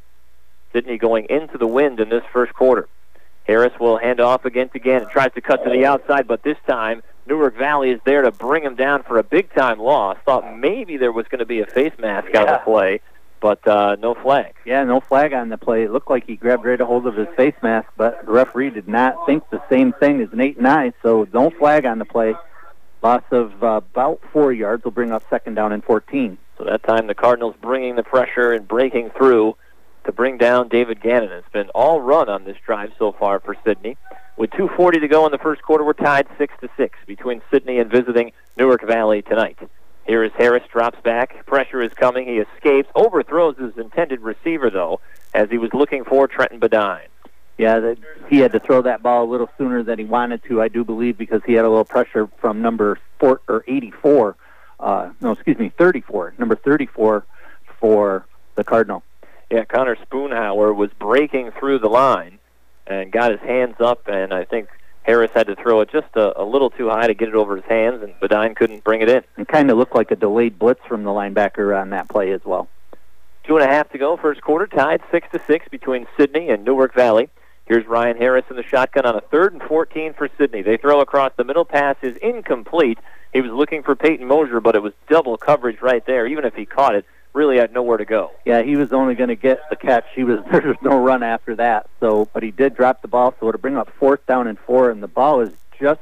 Sidney going into the wind in this first quarter. Harris will hand off again to Gannon, tries to cut to the outside, but this time Newark Valley is there to bring him down for a big-time loss. Thought maybe there was going to be a face mask yeah. on the play, but uh, no flag. Yeah, no flag on the play. It looked like he grabbed right a hold of his face mask, but the referee did not think the same thing as an eight and nine, so no flag on the play. Loss of uh, about four yards will bring up second down and fourteen. So that time the Cardinals bringing the pressure and breaking through to bring down David Gannon. It's been all run on this drive so far for Sidney. With two forty to go in the first quarter, we're tied six to six between Sidney and visiting Newark Valley tonight. Here is Harris, drops back. Pressure is coming. He escapes, overthrows his intended receiver, though, as he was looking for Trenton Bedine. Yeah, that, he had to throw that ball a little sooner than he wanted to, I do believe, because he had a little pressure from number four, or eighty-four. Uh, no, excuse me, thirty-four. Number thirty-four for the Cardinal. Yeah, Connor Spoonhauer was breaking through the line and got his hands up, and I think Harris had to throw it just a, a little too high to get it over his hands, and Bedine couldn't bring it in. It kind of looked like a delayed blitz from the linebacker on that play as well. Two and a half to go, first quarter, tied six to six between Sidney and Newark Valley. Here's Ryan Harris in the shotgun on a third and fourteen for Sidney. They throw across the middle. Pass is incomplete. He was looking for Peyton Mosier, but it was double coverage right there. Even if he caught it, really had nowhere to go. Yeah, he was only going to get the catch. He was there was no run after that. So, but he did drop the ball, so it'll bring up fourth down and four, and the ball is just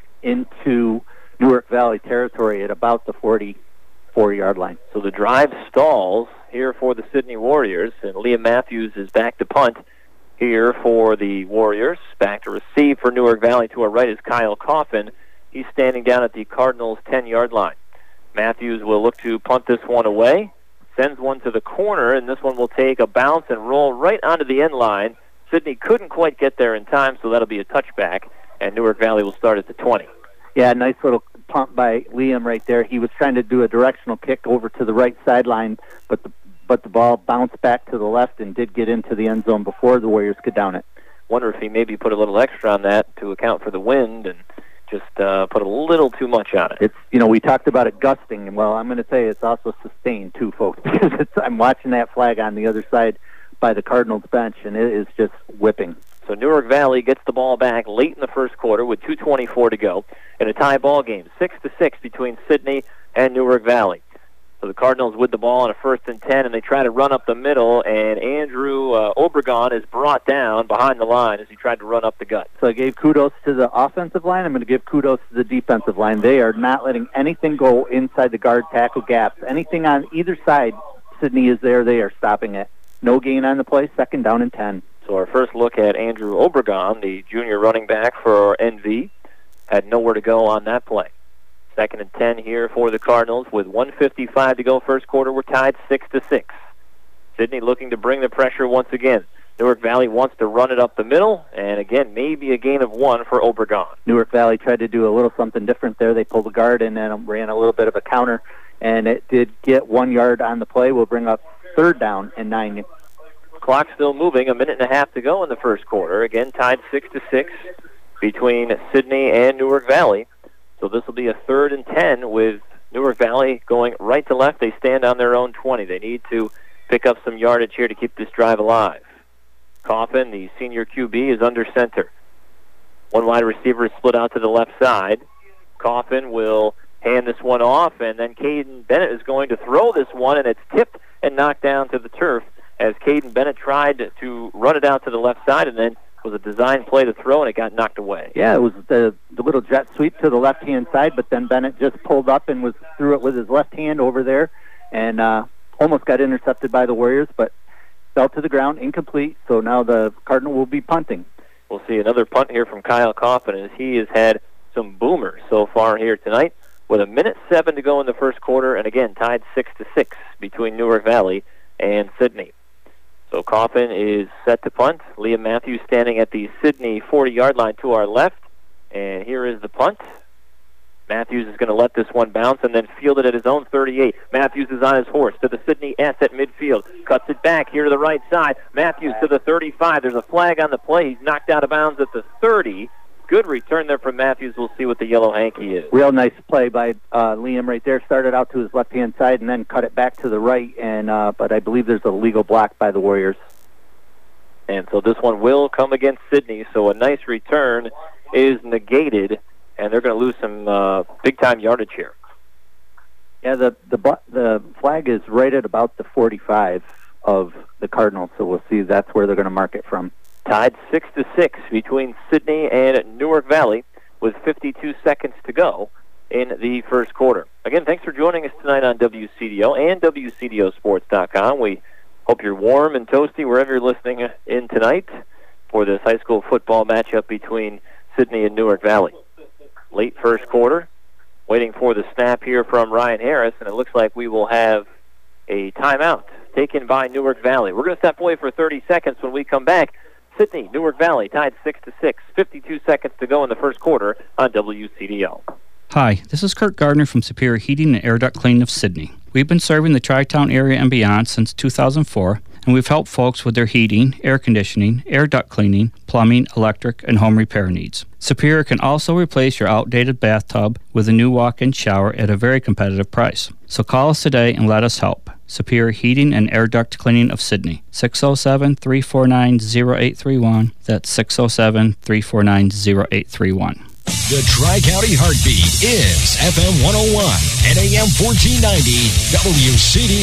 into Newark Valley territory at about the forty-four-yard line. So the drive stalls here for the Sidney Warriors, and Liam Matthews is back to punt here for the Warriors. Back to receive for Newark Valley. To our right is Kyle Coffin. He's standing down at the Cardinals' ten-yard line. Matthews will look to punt this one away. Sends one to the corner, and this one will take a bounce and roll right onto the end line. Sidney couldn't quite get there in time, so that'll be a touchback, and Newark Valley will start at the twenty. Yeah, nice little pump by Liam right there. He was trying to do a directional kick over to the right sideline, but the but the ball bounced back to the left and did get into the end zone before the Warriors could down it. Wonder if he maybe put a little extra on that to account for the wind and just uh, put a little too much on it. It's, you know, we talked about it gusting, and well, I'm going to say it's also sustained too, folks, because it's, I'm watching that flag on the other side by the Cardinals bench, and it is just whipping. So Newark Valley gets the ball back late in the first quarter with two twenty-four to go in a tie ball game, six to six between Sidney and Newark Valley. So the Cardinals with the ball on a first and ten, and they try to run up the middle, and Andrew uh, Obregon is brought down behind the line as he tried to run up the gut. So I gave kudos to the offensive line. I'm going to give kudos to the defensive line. They are not letting anything go inside the guard tackle gaps. Anything on either side, Sidney is there. They are stopping it. No gain on the play, second down and ten. So our first look at Andrew Obregon, the junior running back for N V, had nowhere to go on that play. Second and ten here for the Cardinals with one fifty-five to go first quarter. We're tied six to six. Sidney looking to bring the pressure once again. Newark Valley wants to run it up the middle, and again, maybe a gain of one for Obregon. Newark Valley tried to do a little something different there. They pulled the guard and then ran a little bit of a counter, and it did get one yard on the play. We'll bring up third down and nine. Clock still moving, a minute and a half to go in the first quarter. Again, tied six to six between Sidney and Newark Valley. So this will be a third and ten with Newark Valley going right to left. They stand on their own twenty. They need to pick up some yardage here to keep this drive alive. Coffin, the senior Q B, is under center. One wide receiver is split out to the left side. Coffin will hand this one off, and then Caden Bennett is going to throw this one, and it's tipped and knocked down to the turf as Caden Bennett tried to run it out to the left side, and then was a design play to throw, and it got knocked away. Yeah, it was the, the little jet sweep to the left-hand side, but then Bennett just pulled up and was threw it with his left hand over there, and uh, almost got intercepted by the Warriors, but fell to the ground, incomplete, so now the Cardinal will be punting. We'll see another punt here from Kyle Coffin as he has had some boomers so far here tonight with a minute seven to go in the first quarter, and again, tied six to six between Newark Valley and Sidney. So Coffin is set to punt. Liam Matthews standing at the Sidney forty-yard line to our left. And here is the punt. Matthews is going to let this one bounce and then field it at his own thirty-eight. Matthews is on his horse to the Sidney S at midfield. Cuts it back here to the right side. Matthews to the thirty-five. There's a flag on the play. He's knocked out of bounds at the thirty. Good return there from Matthews. We'll see what the yellow hanky is. Real nice play by uh, Liam right there. Started out to his left-hand side and then cut it back to the right. And uh, but I believe there's a legal block by the Warriors. And so this one will come against Sidney. So a nice return is negated, and they're going to lose some uh, big-time yardage here. Yeah, the the the flag is right at about the forty-five of the Cardinals. So we'll see. That's where they're going to mark it from. Tied six to six between Sidney and Newark Valley with fifty-two seconds to go in the first quarter. Again, thanks for joining us tonight on W C D O and W C D O sports dot com. We hope you're warm and toasty wherever you're listening in tonight for this high school football matchup between Sidney and Newark Valley. Late first quarter, waiting for the snap here from Ryan Harris, and it looks like we will have a timeout taken by Newark Valley. We're going to step away for thirty seconds. When we come back, Sidney, Newark Valley tied six to six. fifty-two seconds to go in the first quarter on W C D O. Hi, this is Kurt Gardner from Superior Heating and Air Duct Cleaning of Sidney. We've been serving the Tri-Town area and beyond since two thousand four, and we've helped folks with their heating, air conditioning, air duct cleaning, plumbing, electric, and home repair needs. Superior can also replace your outdated bathtub with a new walk-in shower at a very competitive price. So call us today and let us help. Superior Heating and Air Duct Cleaning of Sidney. six oh seven, three four nine, oh eight three one. That's six oh seven, three four nine, oh eight three one. The Tri-County Heartbeat is F M one oh one and A M fourteen ninety W C D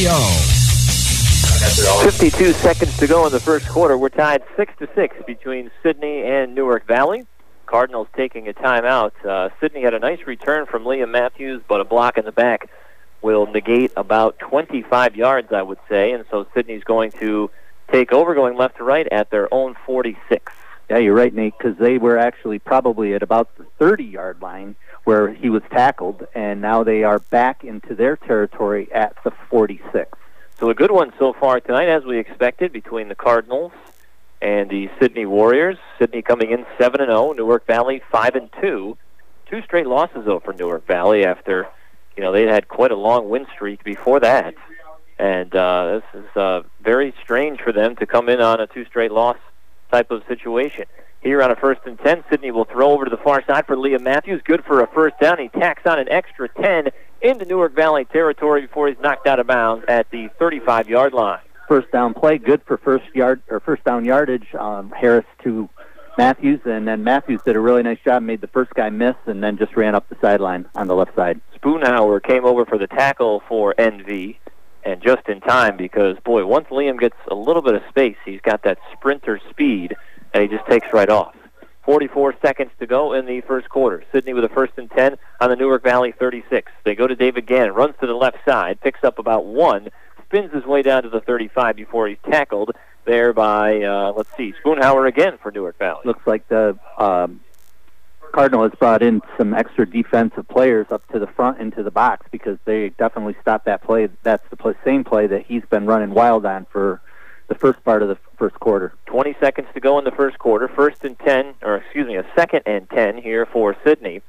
O. fifty-two seconds to go in the first quarter. We're tied six to six between Sidney and Newark Valley. Cardinals taking a timeout. Uh, Sidney had a nice return from Liam Matthews, but a block in the back will negate about twenty-five yards, I would say, and so Sidney's going to take over, going left to right at their own forty-six. Yeah, you're right, Nate, because they were actually probably at about the thirty-yard line where he was tackled, and now they are back into their territory at the forty-six. So a good one so far tonight, as we expected, between the Cardinals and the Sidney Warriors. Sidney coming in seven and oh, Newark Valley five and two. Two straight losses, though, for Newark Valley after, you know, they had quite a long win streak before that. And uh, this is uh, very strange for them to come in on a two-straight loss type of situation. Here on a first and ten, Sidney will throw over to the far side for Liam Matthews. Good for a first down. He tacks on an extra ten into Newark Valley territory before he's knocked out of bounds at the thirty-five-yard line. First down play, good for first yard or first down yardage. Um, Harris to Matthews, and then Matthews did a really nice job, made the first guy miss, and then just ran up the sideline on the left side. Spoonhauer came over for the tackle for N V, and just in time because, boy, once Liam gets a little bit of space, he's got that sprinter speed, and he just takes right off. forty-four seconds to go in the first quarter. Sidney with a first and ten on the Newark Valley thirty-six. They go to David Gannon, runs to the left side, picks up about one, spins his way down to the thirty-five before he's tackled there by, uh, let's see, Spoonhauer again for Newark Valley. Looks like the um, Cardinal has brought in some extra defensive players up to the front into the box because they definitely stopped that play. That's the play, same play that he's been running wild on for the first part of the first quarter. twenty seconds to go in the first quarter. First and ten, or excuse me, a second and ten here for Sidney.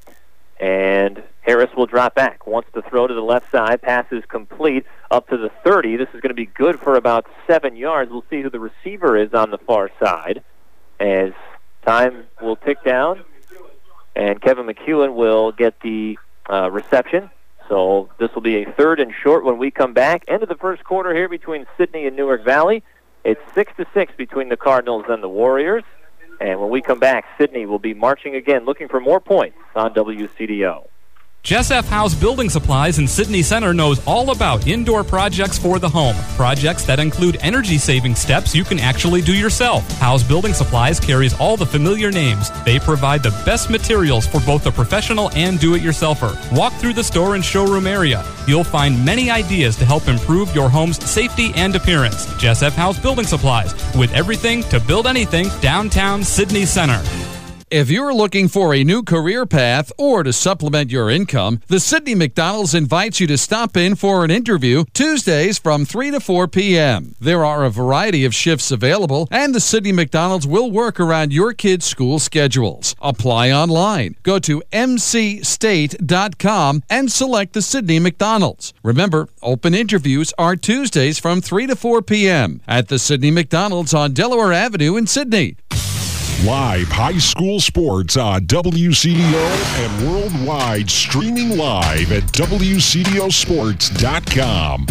And Harris will drop back. Wants to throw to the left side. Pass is complete up to the thirty. This is going to be good for about seven yards. We'll see who the receiver is on the far side as time will tick down. And Kevin McEwen will get the uh, reception. So this will be a third and short when we come back. End of the first quarter here between Sidney and Newark Valley. It's six to six between the Cardinals and the Warriors. And when we come back, Sidney will be marching again, looking for more points on W C D O. Jess F. House Building Supplies in Sydney Center knows all about indoor projects for the home. Projects that include energy-saving steps you can actually do yourself. House Building Supplies carries all the familiar names. They provide the best materials for both the professional and do-it-yourselfer. Walk through the store and showroom area. You'll find many ideas to help improve your home's safety and appearance. Jess F. House Building Supplies, with everything to build anything, downtown Sydney Center. If you're looking for a new career path or to supplement your income, the Sydney McDonald's invites you to stop in for an interview Tuesdays from three to four p.m. There are a variety of shifts available, and the Sydney McDonald's will work around your kids' school schedules. Apply online. Go to m c state dot com and select the Sydney McDonald's. Remember, open interviews are Tuesdays from three to four p.m. at the Sydney McDonald's on Delaware Avenue in Sydney. Live high school sports on W C D O and worldwide, streaming live at w c d o sports dot com.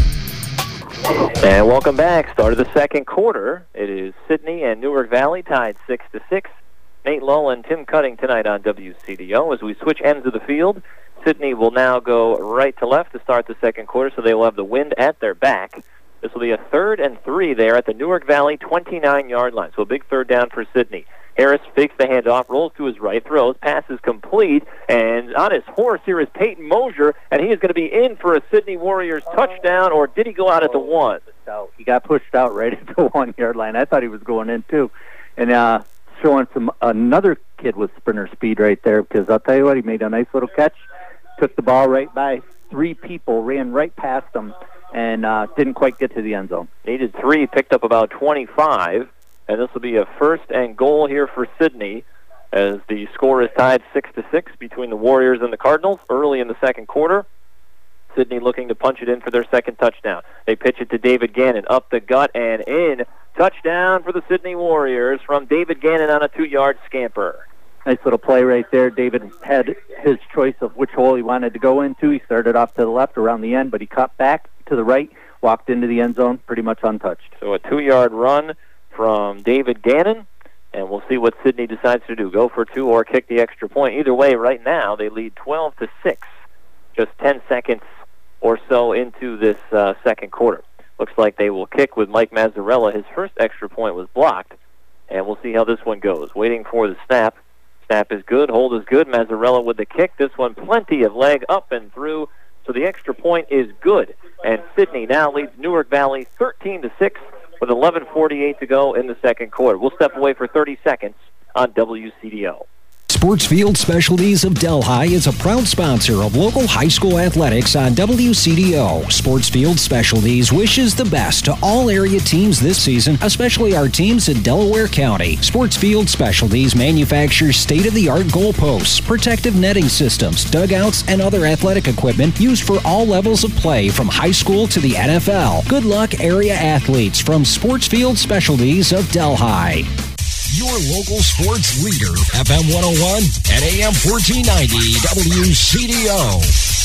And welcome back. Start of the second quarter. It is Sydney and Newark Valley tied six to six. Nate Lull and Tim Cutting tonight on W C D O. As we switch ends of the field, Sydney will now go right to left to start the second quarter, so they will have the wind at their back. This will be a third and three there at the Newark Valley twenty-nine-yard line, so a big third down for Sydney. Harris fakes the handoff, rolls to his right, throws, pass is complete, and on his horse here is Peyton Mosier, and he is going to be in for a Sydney Warriors touchdown, or did he go out at the one? He got pushed out right at the one-yard line. I thought he was going in, too. And uh, showing some another kid with sprinter speed right there, because I'll tell you what, he made a nice little catch, took the ball right by three people, ran right past them, and uh, didn't quite get to the end zone. Needed three, picked up about twenty-five. And this will be a first and goal here for Sydney as the score is tied six to six between the Warriors and the Cardinals early in the second quarter. Sydney looking to punch it in for their second touchdown. They pitch it to David Gannon, up the gut and in. Touchdown for the Sydney Warriors from David Gannon on a two-yard scamper. Nice little play right there. David had his choice of which hole he wanted to go into. He started off to the left around the end, but he cut back to the right, walked into the end zone pretty much untouched. So a two-yard run from David Gannon, and we'll see what Sydney decides to do, go for two or kick the extra point. Either way, right now, they lead twelve to six, just ten seconds or so into this uh, second quarter. Looks like they will kick with Mike Mazzarella. His first extra point was blocked, and we'll see how this one goes. Waiting for the snap. Snap is good, hold is good. Mazzarella with the kick. This one, plenty of leg up and through, so the extra point is good. And Sydney now leads Newark Valley thirteen to six. With eleven forty-eight to go in the second quarter. We'll step away for thirty seconds on W C D O. Sportsfield Specialties of Delhi is a proud sponsor of local high school athletics on W C D O. Sportsfield Specialties wishes the best to all area teams this season, especially our teams in Delaware County. Sportsfield Specialties manufactures state-of-the-art goalposts, protective netting systems, dugouts, and other athletic equipment used for all levels of play from high school to the N F L. Good luck, area athletes, from Sportsfield Specialties of Delhi. Your local sports leader, F M one oh one and A M fourteen ninety W C D O.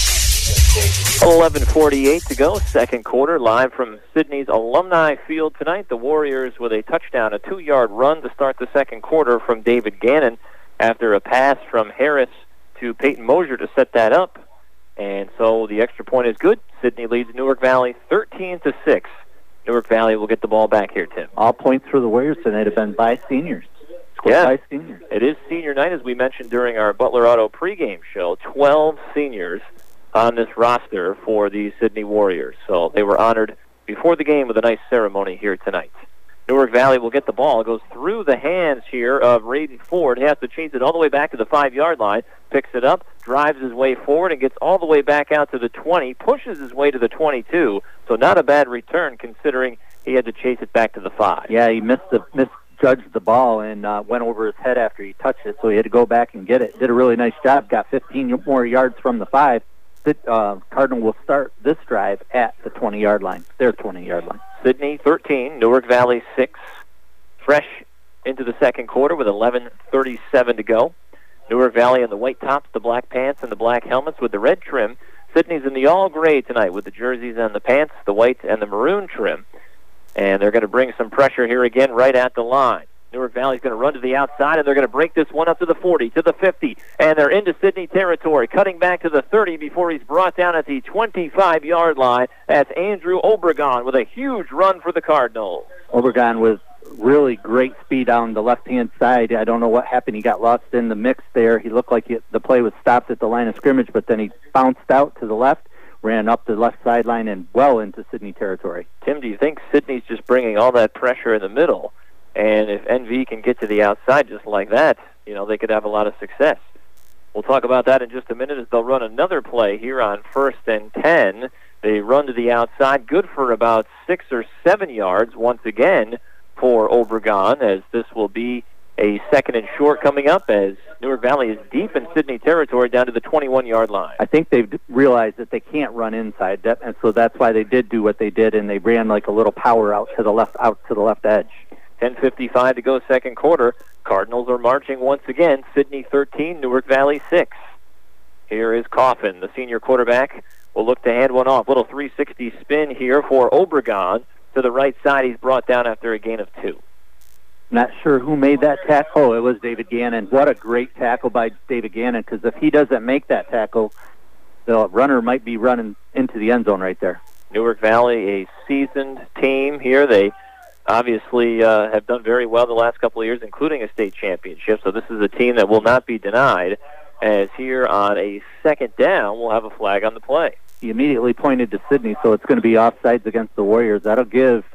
eleven forty-eight to go, second quarter, live from Sydney's Alumni Field tonight. The Warriors with a touchdown, a two-yard run to start the second quarter from David Gannon after a pass from Harris to Peyton Mosier to set that up. And so the extra point is good. Sydney leads Newark Valley thirteen to six. Newark Valley will get the ball back here, Tim. All points for the Warriors tonight have been by seniors. Scored yeah, by seniors. It is senior night, as we mentioned during our Butler Auto pregame show. twelve seniors on this roster for the Sydney Warriors. So they were honored before the game with a nice ceremony here tonight. Newark Valley will get the ball. It goes through the hands here of Raiden Ford. He has to chase it all the way back to the five-yard line, picks it up, drives his way forward, and gets all the way back out to the twenty, pushes his way to the twenty-two. So not a bad return considering he had to chase it back to the five. Yeah, he missed the misjudged the ball and uh, went over his head after he touched it, so he had to go back and get it. Did a really nice job. Got fifteen more yards from the five. The uh, Cardinal will start this drive at the twenty-yard line, their twenty-yard line. Sydney thirteen, Newark Valley six. Fresh into the second quarter with eleven thirty-seven to go. Newark Valley in the white tops, the black pants, and the black helmets with the red trim. Sydney's in the all-gray tonight with the jerseys and the pants, the white and the maroon trim. And they're going to bring some pressure here again right at the line. Newark Valley's going to run to the outside, and they're going to break this one up to the forty, to the fifty, and they're into Sidney territory, cutting back to the thirty before he's brought down at the twenty-five-yard line. That's Andrew Obregon with a huge run for the Cardinals. Obregon with really great speed on the left-hand side. I don't know what happened. He got lost in the mix there. He looked like it, the play was stopped at the line of scrimmage, but then he bounced out to the left, ran up the left sideline, and well into Sidney territory. Tim, do you think Sidney's just bringing all that pressure in the middle? And if N V can get to the outside just like that, you know, they could have a lot of success. We'll talk about that in just a minute as they'll run another play here on first and ten. They run to the outside, good for about six or seven yards once again for Obregon, as this will be a second and short coming up as Newark Valley is deep in Sidney territory down to the twenty-one-yard line. I think they've realized that they can't run inside, that, and so that's why they did do what they did, and they ran like a little power out to the left, out to the left edge. ten fifty-five to go second quarter. Cardinals are marching once again. Sidney thirteen, Newark Valley six. Here is Coffin, the senior quarterback, will look to hand one off. Little three sixty spin here for Obregon. To the right side, he's brought down after a gain of two. Not sure who made that tackle. Oh, it was David Gannon. What a great tackle by David Gannon, because if he doesn't make that tackle, the runner might be running into the end zone right there. Newark Valley, a seasoned team here. They obviously uh, have done very well the last couple of years, including a state championship. So this is a team that will not be denied, as here on a second down, we'll have a flag on the play. He immediately pointed to Sidney, so it's going to be offsides against the Warriors. That'll give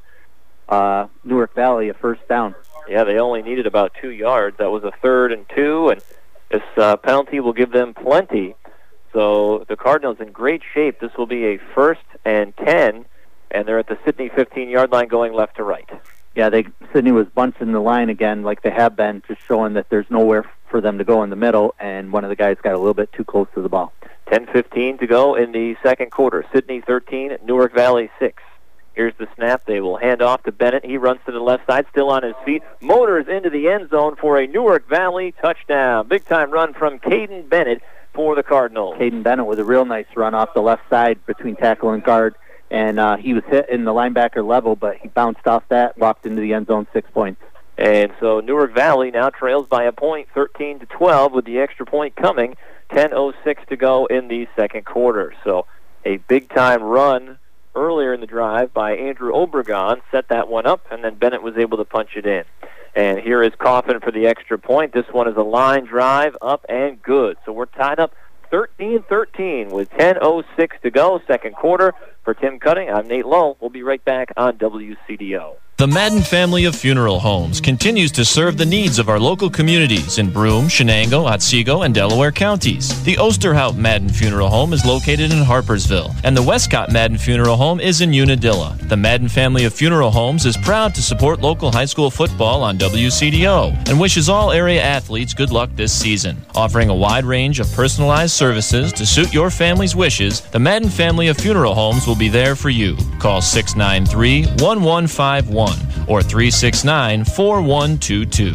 uh, Newark Valley a first down. Yeah, they only needed about two yards. That was a third and two, and this uh, penalty will give them plenty. So the Cardinals in great shape. This will be a first and ten, and they're at the Sidney fifteen-yard line going left to right. Yeah, they Sidney was bunching the line again like they have been, just showing that there's nowhere for them to go in the middle, and one of the guys got a little bit too close to the ball. ten fifteen to go in the second quarter. Sidney thirteen, Newark Valley six. Here's the snap. They will hand off to Bennett. He runs to the left side, still on his feet. Motors into the end zone for a Newark Valley touchdown. Big-time run from Caden Bennett for the Cardinals. Caden Bennett with a real nice run off the left side between tackle and guard. And uh, he was hit in the linebacker level, but he bounced off that, walked into the end zone, six points. And so Newark Valley now trails by a point, thirteen to twelve, with the extra point coming. ten oh six to go in the second quarter. So a big-time run earlier in the drive by Andrew Obregon set that one up, and then Bennett was able to punch it in. And here is Coffin for the extra point. This one is a line drive, up and good. So we're tied up thirteen thirteen with ten oh six to go, second quarter. For Tim Cutting, I'm Nate Lowe. We'll be right back on W C D O. The Madden family of funeral homes continues to serve the needs of our local communities in Broome, Shenango, Otsego, and Delaware counties. The Osterhout Madden Funeral Home is located in Harpersville, and the Westcott Madden Funeral Home is in Unadilla. The Madden family of funeral homes is proud to support local high school football on W C D O and wishes all area athletes good luck this season. Offering a wide range of personalized services to suit your family's wishes, the Madden family of funeral homes will be there for you. Call six nine three, one one five one or three six nine, four one two two.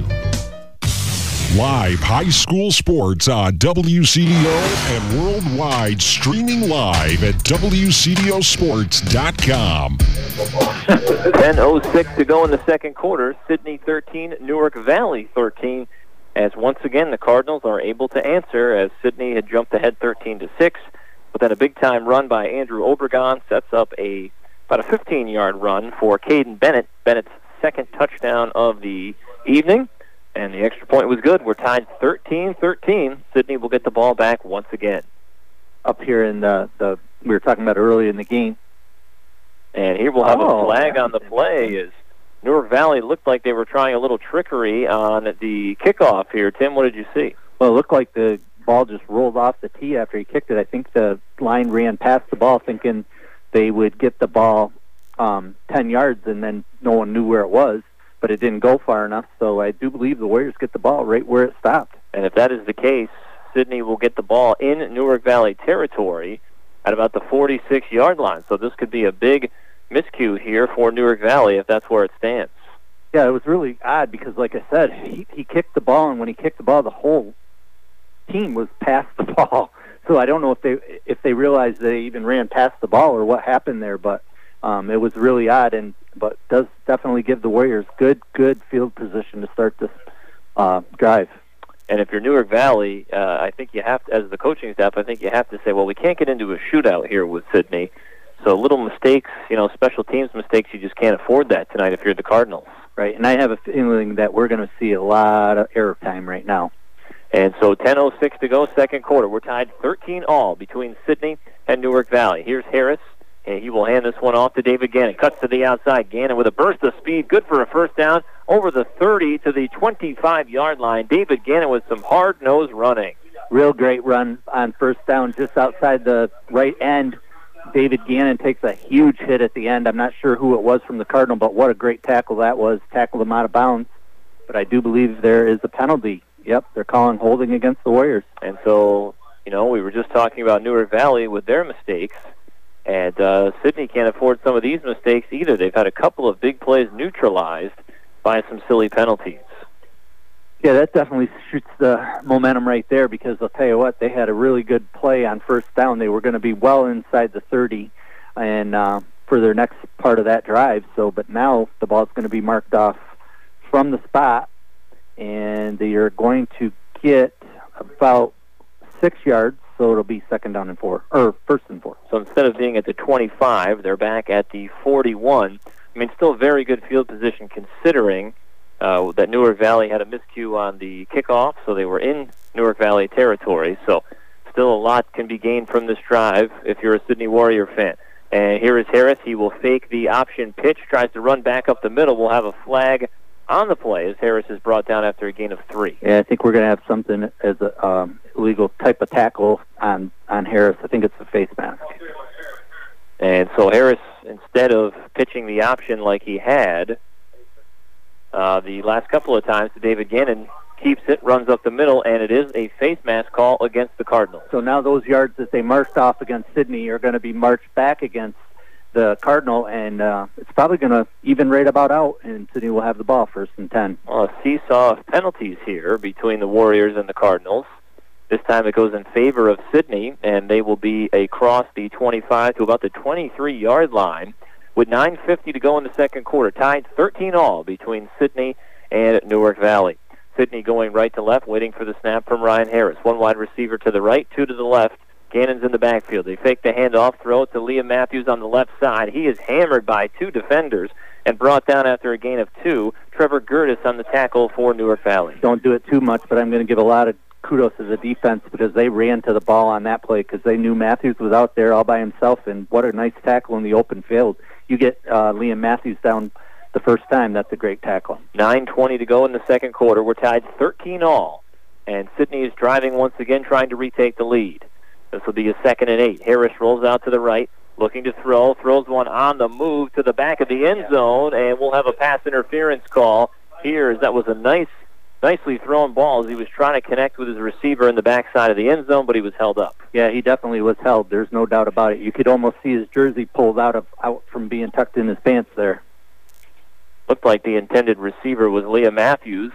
Live high school sports on W C D O and worldwide, streaming live at W C D O sports dot com. ten oh six to go in the second quarter. Sidney thirteen, Newark Valley thirteen. As once again the Cardinals are able to answer, as Sidney had jumped ahead thirteen to six. But then a big-time run by Andrew Obregon sets up a about a fifteen-yard run for Caden Bennett. Bennett's second touchdown of the evening. And the extra point was good. We're tied thirteen thirteen. Sidney will get the ball back once again. Up here in the, the we were talking about earlier in the game. And here we'll have oh, a flag on the play as Newark Valley looked like they were trying a little trickery on the kickoff here. Tim, what did you see? Well, it looked like the ball just rolled off the tee after he kicked it. I think the line ran past the ball thinking they would get the ball um, ten yards, and then no one knew where it was. But it didn't go far enough, so I do believe the Warriors get the ball right where it stopped. And if that is the case, Sidney will get the ball in Newark Valley territory at about the forty-six-yard line. So this could be a big miscue here for Newark Valley if that's where it stands. Yeah, it was really odd because, like I said, he, he kicked the ball, and when he kicked the ball, the whole team was past the ball. So I don't know if they if they realized they even ran past the ball or what happened there, but um, it was really odd. And but does definitely give the Warriors good, good field position to start this uh, drive. And if you're Newark Valley, uh, I think you have to, as the coaching staff, I think you have to say, well, we can't get into a shootout here with Sidney. So little mistakes, you know, special teams mistakes, you just can't afford that tonight if you're the Cardinals. Right, and I have a feeling that we're going to see a lot of error time right now. And so ten oh six to go, second quarter. We're tied thirteen all between Sidney and Newark Valley. Here's Harris, and he will hand this one off to David Gannon. Cuts to the outside. Gannon with a burst of speed, good for a first down, over the thirty to the twenty-five-yard line. David Gannon with some hard-nosed running. Real great run on first down just outside the right end. David Gannon takes a huge hit at the end. I'm not sure who it was from the Cardinal, but what a great tackle that was. Tackled him out of bounds. But I do believe there is a penalty. Yep, they're calling holding against the Warriors. And so, you know, we were just talking about Newark Valley with their mistakes. And uh, Sidney can't afford some of these mistakes either. They've had a couple of big plays neutralized by some silly penalties. Yeah, that definitely shoots the momentum right there, because I'll tell you what, they had a really good play on first down. They were going to be well inside the thirty and uh, for their next part of that drive. So, but now the ball's going to be marked off from the spot, and they are going to get about six yards, so it'll be second down and four, or first and four. So instead of being at the twenty-five, they're back at the forty-one. I mean, still very good field position considering uh, that Newark Valley had a miscue on the kickoff, so they were in Newark Valley territory. So still a lot can be gained from this drive if you're a Sidney Warrior fan. And here is Harris. He will fake the option pitch, tries to run back up the middle. We'll have a flag on the play as Harris is brought down after a gain of three. Yeah, I think we're going to have something as a um, illegal type of tackle on, on Harris. I think it's a face mask. And so Harris, instead of pitching the option like he had uh, the last couple of times to David Gannon, keeps it, runs up the middle, and it is a face mask call against the Cardinals. So now those yards that they marched off against Sidney are going to be marched back against the Cardinal, and uh, it's probably going to even right about out, and Sidney will have the ball first and ten. Well, a seesaw of penalties here between the Warriors and the Cardinals. This time it goes in favor of Sidney, and they will be across the twenty-five to about the twenty-three-yard line with nine fifty to go in the second quarter. Tied thirteen all between Sidney and Newark Valley. Sidney going right to left, waiting for the snap from Ryan Harris. One wide receiver to the right, two to the left. Gannon's in the backfield. They fake the handoff, throw it to Liam Matthews on the left side. He is hammered by two defenders and brought down after a gain of two. Trevor Gertis on the tackle for Newark Valley. Don't do it too much, but I'm going to give a lot of kudos to the defense because they ran to the ball on that play because they knew Matthews was out there all by himself, and what a nice tackle in the open field. You get uh, Liam Matthews down the first time, that's a great tackle. nine twenty to go in the second quarter. We're tied thirteen all, and Sidney is driving once again, trying to retake the lead. This will be a second and eight. Harris rolls out to the right, looking to throw, throws one on the move to the back of the end zone, and we'll have a pass interference call here, as that was a nice, nicely thrown ball as he was trying to connect with his receiver in the backside of the end zone, but he was held up. Yeah, he definitely was held. There's no doubt about it. You could almost see his jersey pulled out of out from being tucked in his pants there. Looked like the intended receiver was Leah Matthews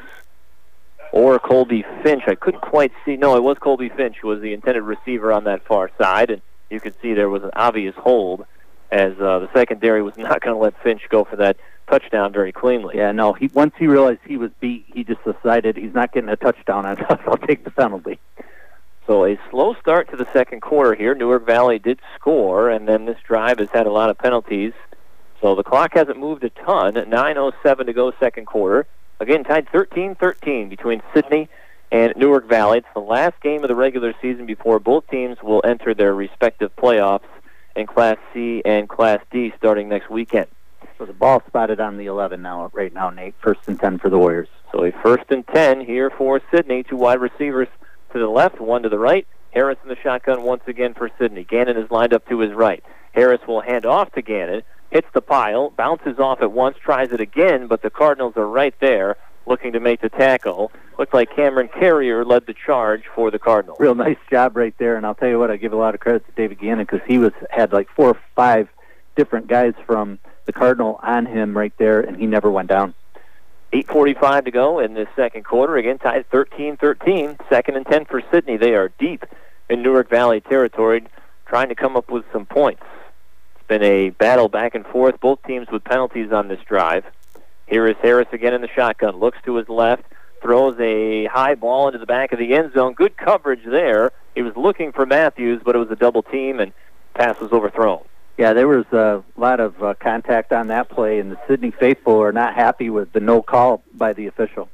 or Colby Finch. I couldn't quite see. No, it was Colby Finch who was the intended receiver on that far side, and you could see there was an obvious hold as uh, the secondary was not going to let Finch go for that touchdown very cleanly. Yeah, no, he once he realized he was beat, he just decided he's not getting a touchdown. I'll take the penalty. So a slow start to the second quarter here. Newark Valley did score, and then this drive has had a lot of penalties. So the clock hasn't moved a ton. nine oh seven to go second quarter. Again, tied thirteen thirteen between Sidney and Newark Valley. It's the last game of the regular season before both teams will enter their respective playoffs in Class C and Class D starting next weekend. So the ball spotted on the eleven now, right now, Nate. First and ten for the Warriors. So a first and ten here for Sidney. Two wide receivers to the left, one to the right. Harris in the shotgun once again for Sidney. Gannon is lined up to his right. Harris will hand off to Gannon. Hits the pile, bounces off at once, tries it again, but the Cardinals are right there looking to make the tackle. Looks like Cameron Carrier led the charge for the Cardinals. Real nice job right there, and I'll tell you what, I give a lot of credit to David Gannon because he was had like four or five different guys from the Cardinal on him right there, and he never went down. eight forty-five to go in this second quarter. Again, tied thirteen thirteen. Second and ten for Sidney. They are deep in Newark Valley territory, trying to come up with some points. been a battle back and forth, both teams with penalties on this drive. Here is Harris again in the shotgun. Looks to his left, throws a high ball into the back of the end zone. Good coverage there. He was looking for Matthews, but it was a double team, and pass was overthrown. Yeah, there was a lot of uh, contact on that play, and the Sidney faithful are not happy with the no call by the official.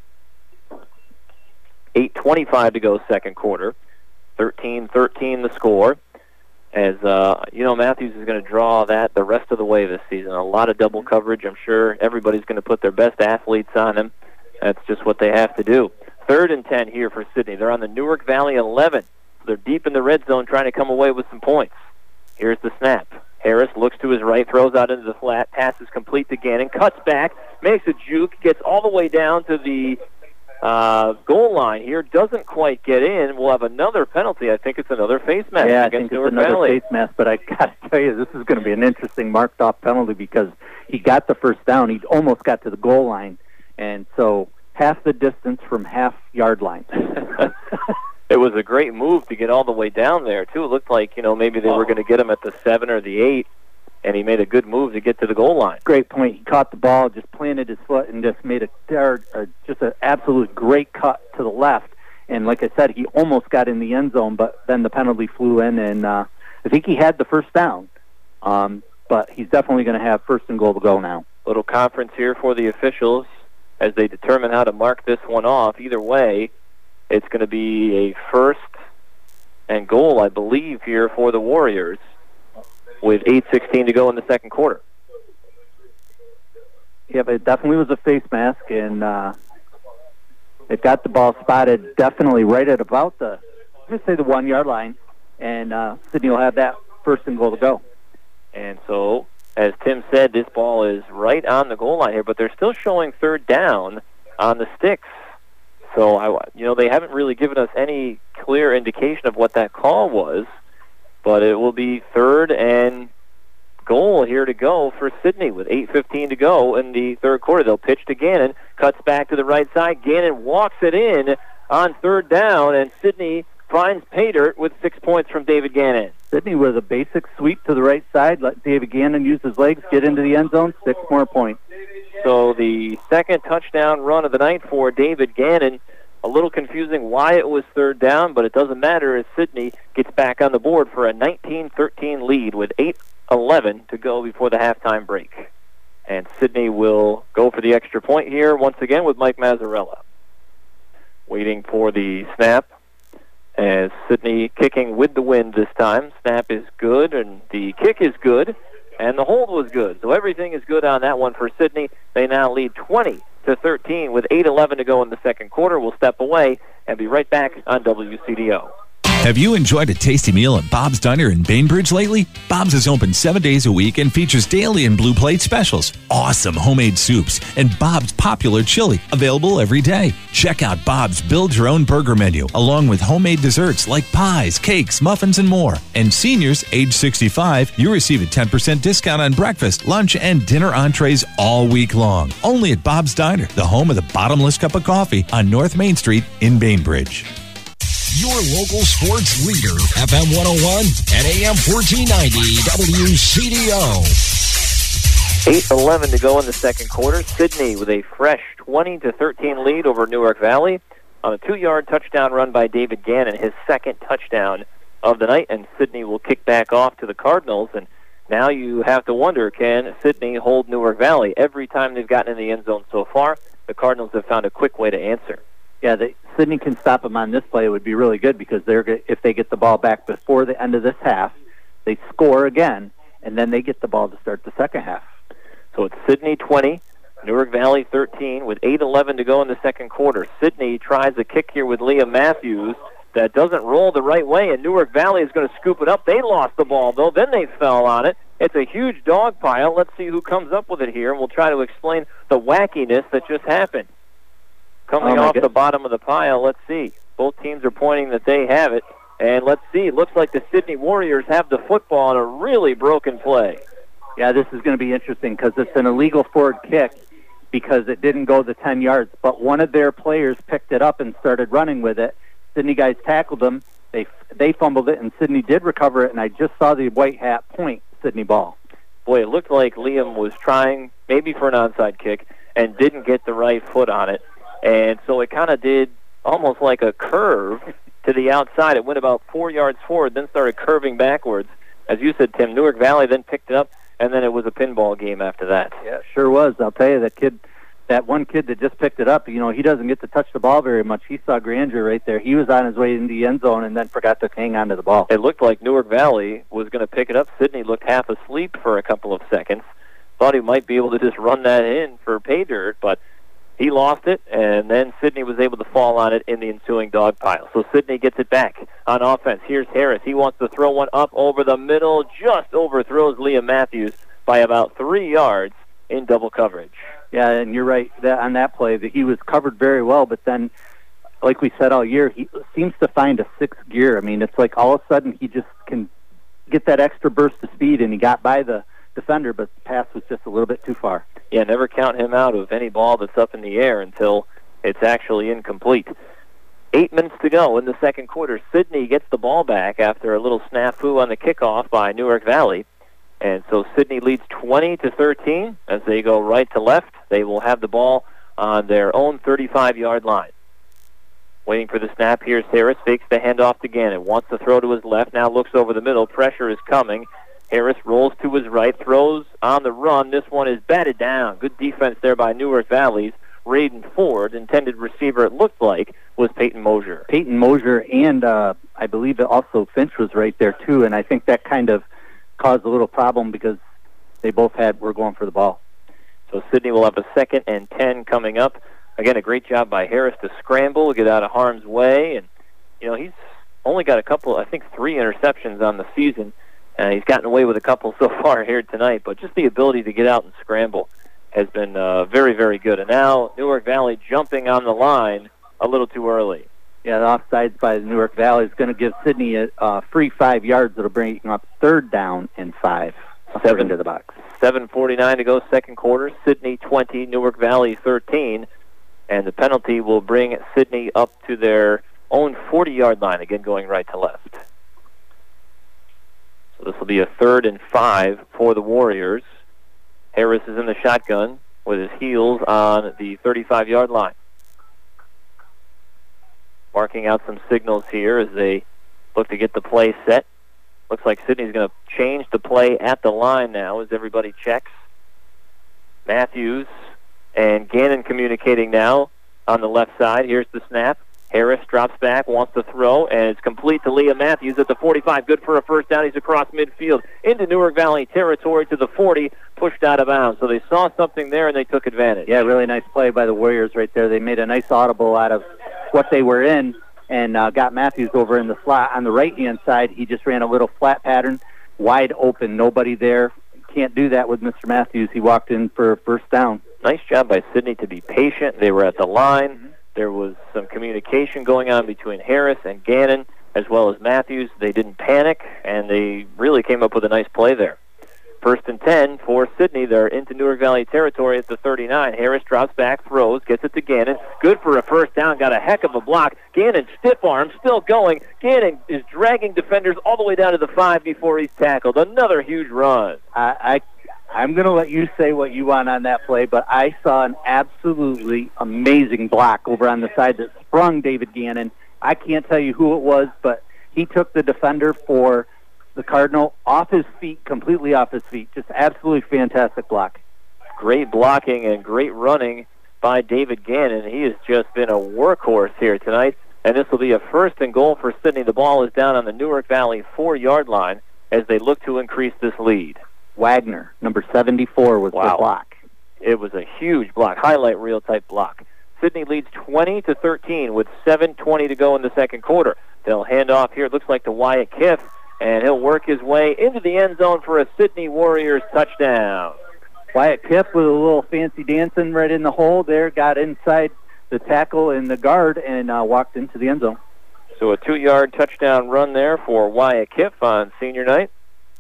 eight twenty-five to go second quarter. thirteen thirteen the score. As, uh, you know, Matthews is going to draw that the rest of the way this season. A lot of double coverage. I'm sure everybody's going to put their best athletes on him. That's just what they have to do. Third and ten here for Sidney. They're on the Newark Valley eleven. They're deep in the red zone trying to come away with some points. Here's the snap. Harris looks to his right, throws out into the flat, passes complete to Gannon, cuts back, makes a juke, gets all the way down to the uh, goal line here, doesn't quite get in. We'll have another penalty. I think it's another face mask yeah, against I think Newark it's another Valley. face mask, but I got to tell you, this is going to be an interesting marked-off penalty because he got the first down. He almost got to the goal line, and so half the distance from half-yard line. It was a great move to get all the way down there, too. It looked like, you know, maybe they were going to get him at the seven or the eight, and he made a good move to get to the goal line. Great point. He caught the ball, just planted his foot, and just made a, a just an absolute great cut to the left. And like I said, he almost got in the end zone, but then the penalty flew in, and uh, I think he had the first down. Um, but he's definitely going to have first and goal to go now. Little conference here for the officials as they determine how to mark this one off. Either way, it's going to be a first and goal, I believe, here for the Warriors with eight sixteen to go in the second quarter. Yeah, but it definitely was a face mask, and uh, it got the ball spotted definitely right at about the, let's say the one-yard line, and uh, Sidney will have that first and goal to go. And so, as Tim said, this ball is right on the goal line here, but they're still showing third down on the sticks. So, I, you know, they haven't really given us any clear indication of what that call was, but it will be third and goal here to go for Sidney with eight fifteen to go in the third quarter. They'll pitch to Gannon, cuts back to the right side. Gannon walks it in on third down, and Sidney finds pay dirt with six points from David Gannon. Sidney with a basic sweep to the right side, let David Gannon use his legs, get into the end zone, six more points. So the second touchdown run of the night for David Gannon. A little confusing why it was third down, but it doesn't matter as Sidney gets back on the board for a nineteen thirteen lead with eight eleven to go before the halftime break. And Sidney will go for the extra point here once again with Mike Mazzarella. Waiting for the snap as Sidney kicking with the wind this time. Snap is good, and the kick is good, and the hold was good. So everything is good on that one for Sidney. They now lead twenty to thirteen with eight eleven to go in the second quarter. We'll step away and be right back on W C D O. Have you enjoyed a tasty meal at Bob's Diner in Bainbridge lately? Bob's is open seven days a week and features daily and blue plate specials, awesome homemade soups, and Bob's popular chili, available every day. Check out Bob's Build Your Own Burger menu, along with homemade desserts like pies, cakes, muffins, and more. And seniors age sixty-five, you receive a ten percent discount on breakfast, lunch, and dinner entrees all week long. Only at Bob's Diner, the home of the bottomless cup of coffee on North Main Street in Bainbridge. Your local sports leader, F M one oh one and A M fourteen ninety W C D O. eight eleven to go in the second quarter. Sidney with a fresh twenty to thirteen lead over Newark Valley on a two-yard touchdown run by David Gannon, his second touchdown of the night, and Sidney will kick back off to the Cardinals. And now you have to wonder, can Sidney hold Newark Valley? Every time they've gotten in the end zone so far, the Cardinals have found a quick way to answer. Yeah, they, Sidney can stop them on this play. It would be really good because they're if they get the ball back before the end of this half, they score again, and then they get the ball to start the second half. So it's Sidney twenty, Newark Valley thirteen, with eight eleven to go in the second quarter. Sidney tries a kick here with Liam Matthews that doesn't roll the right way, and Newark Valley is going to scoop it up. They lost the ball, though. Then they fell on it. It's a huge dog pile. Let's see who comes up with it here, and we'll try to explain the wackiness that just happened. Coming oh off God. the bottom of the pile, let's see. Both teams are pointing that they have it. And let's see, it looks like the Sidney Warriors have the football on a really broken play. Yeah, this is going to be interesting because it's an illegal forward kick because it didn't go the ten yards. But one of their players picked it up and started running with it. Sidney guys tackled them. They they fumbled it, and Sidney did recover it, and I just saw the white hat point. Sidney ball. Boy, it looked like Liam was trying maybe for an onside kick and didn't get the right foot on it. And so it kind of did almost like a curve to the outside. It went about four yards forward, then started curving backwards. As you said, Tim, Newark Valley then picked it up, and then it was a pinball game after that. Yeah, it sure was. I'll tell you, that kid, that one kid that just picked it up, you know, he doesn't get to touch the ball very much. He saw grandeur right there. He was on his way into the end zone and then forgot to hang on to the ball. It looked like Newark Valley was going to pick it up. Sidney looked half asleep for a couple of seconds. Thought he might be able to just run that in for pay dirt, but he lost it, and then Sidney was able to fall on it in the ensuing dog pile. So Sidney gets it back on offense. Here's Harris. He wants to throw one up over the middle, just overthrows Liam Matthews by about three yards in double coverage. Yeah, and you're right that on that play that he was covered very well, but then, like we said all year, he seems to find a sixth gear. I mean, it's like all of a sudden he just can get that extra burst of speed, and he got by the defender, but the pass was just a little bit too far. Yeah, never count him out of any ball that's up in the air until it's actually incomplete. Eight minutes to go in the second quarter. Sidney gets the ball back after a little snafu on the kickoff by Newark Valley. And so Sidney leads twenty to thirteen as they go right to left. They will have the ball on their own thirty-five-yard line. Waiting for the snap. Here's Harris. Fakes the handoff to Gannon. Wants to throw to his left. Now looks over the middle. Pressure is coming. Harris rolls to his right. Throws on the run. This one is batted down. Good defense there by Newark Valley's Raiden Ford. Intended receiver, it looked like, was Peyton Mosier. Peyton Mosier, and uh, I believe it also Finch was right there, too. And I think that kind of caused a little problem because they both had were going for the ball. So Sidney will have a second and ten coming up. Again, a great job by Harris to scramble, get out of harm's way. And, you know, he's only got a couple, I think three interceptions on the season. Uh, he's gotten away with a couple so far here tonight, but just the ability to get out and scramble has been uh, very, very good. And now Newark Valley jumping on the line a little too early. Yeah, the offsides by Newark Valley is going to give Sidney a uh, free five yards. It'll bring him up third down and five. Seven to the box. seven forty-nine to go, second quarter. Sidney twenty, Newark Valley thirteen. And the penalty will bring Sidney up to their own forty-yard line, again going right to left. So this will be a third and five for the Warriors. Harris is in the shotgun with his heels on the thirty-five-yard line. Marking out some signals here as they look to get the play set. Looks like Sidney's going to change the play at the line now as everybody checks. Matthews and Gannon communicating now on the left side. Here's the snap. Harris drops back, wants to throw, and it's complete to Liam Matthews at the forty-five. Good for a first down. He's across midfield into Newark Valley territory to the forty, pushed out of bounds. So they saw something there, and they took advantage. Yeah, really nice play by the Warriors right there. They made a nice audible out of what they were in and uh, got Matthews over in the slot. On the right-hand side, he just ran a little flat pattern, wide open, nobody there. Can't do that with Mister Matthews. He walked in for a first down. Nice job by Sidney to be patient. They were at the line. Mm-hmm. There was some communication going on between Harris and Gannon as well as Matthews. They didn't panic, and they really came up with a nice play there. First and ten for Sidney. They're into Newark Valley territory at the thirty-nine. Harris drops back, throws, gets it to Gannon. Good for a first down. Got a heck of a block. Gannon, stiff arm, still going. Gannon is dragging defenders all the way down to the five before he's tackled. Another huge run. I, I I'm going to let you say what you want on that play, but I saw an absolutely amazing block over on the side that sprung David Gannon. I can't tell you who it was, but he took the defender for the Cardinal off his feet, completely off his feet. Just absolutely fantastic block. Great blocking and great running by David Gannon. He has just been a workhorse here tonight, and this will be a first and goal for Sidney. The ball is down on the Newark Valley four-yard line as they look to increase this lead. Wagner, number seventy-four, was wow. the block. It was a huge block, highlight reel type block. Sidney leads twenty to thirteen with seven twenty to go in the second quarter. They'll hand off here. It looks like to Wyatt Kiff, and he'll work his way into the end zone for a Sidney Warriors touchdown. Wyatt Kiff with a little fancy dancing right in the hole there, got inside the tackle and the guard, and uh, walked into the end zone. So a two-yard touchdown run there for Wyatt Kiff on senior night.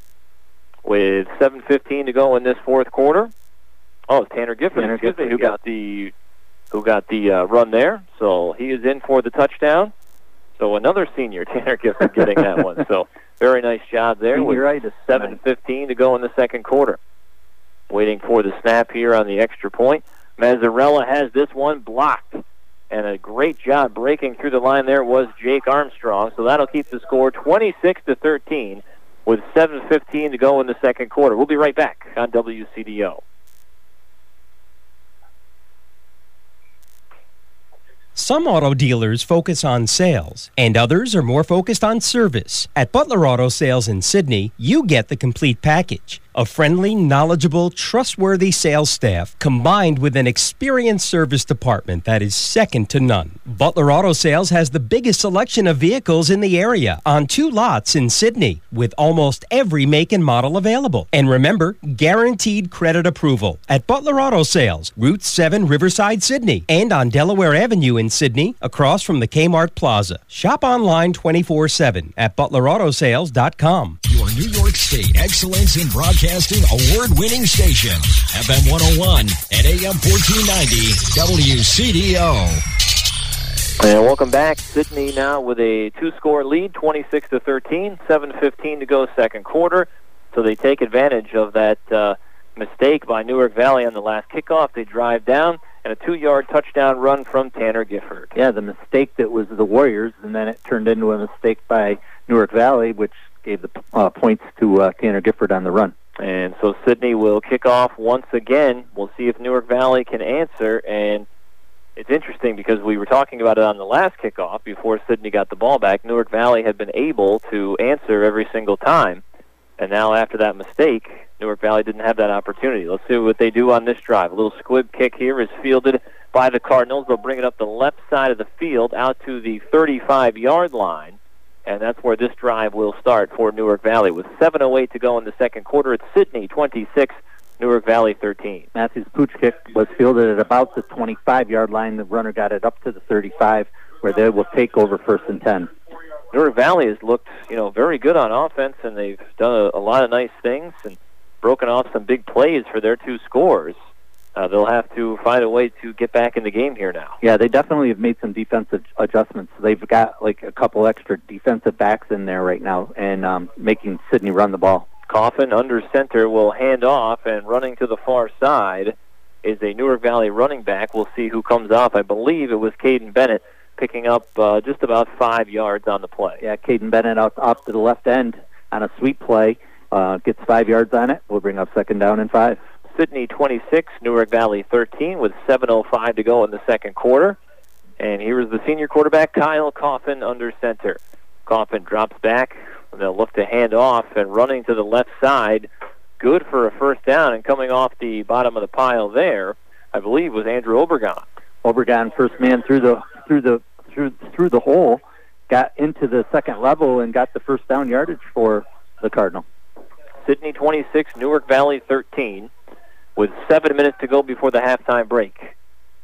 With seven fifteen to go in this fourth quarter. Oh, Tanner Giffen, Tanner excuse Giffen, me, who yeah. got the who got the uh, run there. So he is in for the touchdown. So another senior, Tanner Gifford, getting that one. So very nice job there. With right. seven fifteen to go in the second quarter. Waiting for the snap here on the extra point. Mazzarella has this one blocked. And a great job breaking through the line there was Jake Armstrong. So that'll keep the score twenty-six to thirteen with seven fifteen to go in the second quarter. We'll be right back on W C D O. Some auto dealers focus on sales, and others are more focused on service. At Butler Auto Sales in Sydney, you get the complete package. A friendly, knowledgeable, trustworthy sales staff combined with an experienced service department that is second to none. Butler Auto Sales has the biggest selection of vehicles in the area on two lots in Sydney with almost every make and model available. And remember, guaranteed credit approval at Butler Auto Sales, Route seven, Riverside, Sydney, and on Delaware Avenue in Sydney across from the Kmart Plaza. Shop online twenty-four seven at butler auto sales dot com. Your New York State Excellence in Broadcasting award-winning station, F M one oh one and A M fourteen ninety W C D O. And welcome back. Sydney now with a two-score lead, twenty-six to thirteen, seven fifteen to go second quarter. So they take advantage of that uh, mistake by Newark Valley on the last kickoff. They drive down, and a two-yard touchdown run from Tanner Gifford. Yeah, the mistake that was the Warriors, and then it turned into a mistake by Newark Valley, which gave the uh, points to uh, Tanner Gifford on the run. And so Sydney will kick off once again. We'll see if Newark Valley can answer. And it's interesting because we were talking about it on the last kickoff before Sydney got the ball back. Newark Valley had been able to answer every single time. And now after that mistake, Newark Valley didn't have that opportunity. Let's see what they do on this drive. A little squib kick here is fielded by the Cardinals. They'll bring it up the left side of the field out to the thirty-five-yard line. And that's where this drive will start for Newark Valley. With seven oh eight to go in the second quarter, it's Sydney twenty-six, Newark Valley thirteen. Matthews' pooch kick was fielded at about the twenty-five-yard line. The runner got it up to the thirty-five, where they will take over first and ten. Newark Valley has looked, you know, very good on offense, and they've done a, a lot of nice things and broken off some big plays for their two scores. Uh, they'll have to find a way to get back in the game here now. Yeah, they definitely have made some defensive adjustments. They've got like a couple extra defensive backs in there right now and um, making Sydney run the ball. Coffin under center will hand off, and running to the far side is a Newark Valley running back. We'll see who comes off. I believe it was Caden Bennett picking up uh, just about five yards on the play. Yeah, Caden Bennett out off to the left end on a sweep play. Uh, gets five yards on it. We'll bring up second down and five. Sydney twenty-six, Newark Valley thirteen, with seven oh five to go in the second quarter. And here is the senior quarterback, Kyle Coffin, under center. Coffin drops back, and they'll look to hand off, and running to the left side, good for a first down, and coming off the bottom of the pile there, I believe, was Andrew Obregon. Obregon, first man through the through the through through the hole, got into the second level and got the first down yardage for the Cardinal. Sydney twenty-six, Newark Valley thirteen, with seven minutes to go before the halftime break.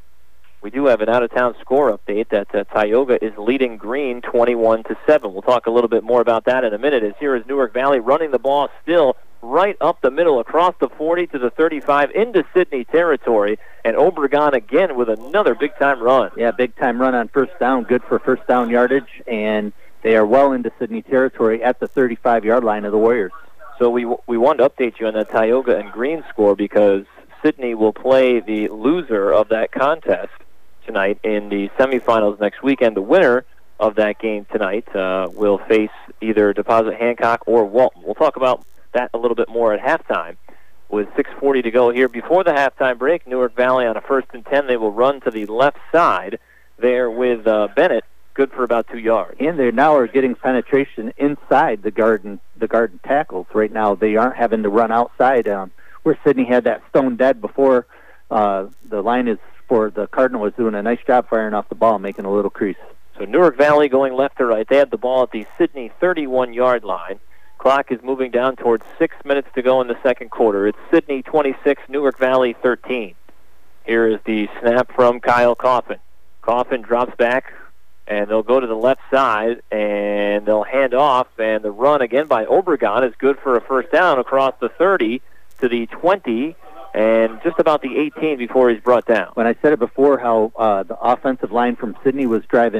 We do have an out-of-town score update that uh, Tioga is leading Green twenty-one to seven. We'll talk a little bit more about that in a minute, as here is Newark Valley running the ball still right up the middle, across the forty to the thirty-five, into Sydney territory, and Obregon again with another big-time run. Yeah, big-time run on first down, good for first down yardage, and they are well into Sydney territory at the thirty-five-yard line of the Warriors. So we we wanted to update you on that Tioga and Green score because Sydney will play the loser of that contest tonight in the semifinals next weekend. The winner of that game tonight uh, will face either Deposit Hancock or Walton. We'll talk about that a little bit more at halftime. With six forty to go here before the halftime break, Newark Valley on a first and ten. They will run to the left side there with uh, Bennett, good for about two yards. And they now are getting penetration inside the garden, the garden tackles right now. They aren't having to run outside. Um, where Sydney had that stone dead before, uh, the line is for the Cardinal is doing a nice job firing off the ball, making a little crease. So Newark Valley going left to right. They have the ball at the Sydney thirty-one-yard line. Clock is moving down towards six minutes to go in the second quarter. It's Sydney twenty-six, Newark Valley thirteen. Here is the snap from Kyle Coffin. Coffin drops back, and they'll go to the left side, and they'll hand off, and the run again by Obregon is good for a first down across the thirty to the twenty, and just about the eighteen before he's brought down. When I said it before, how uh, the offensive line from Sydney was driving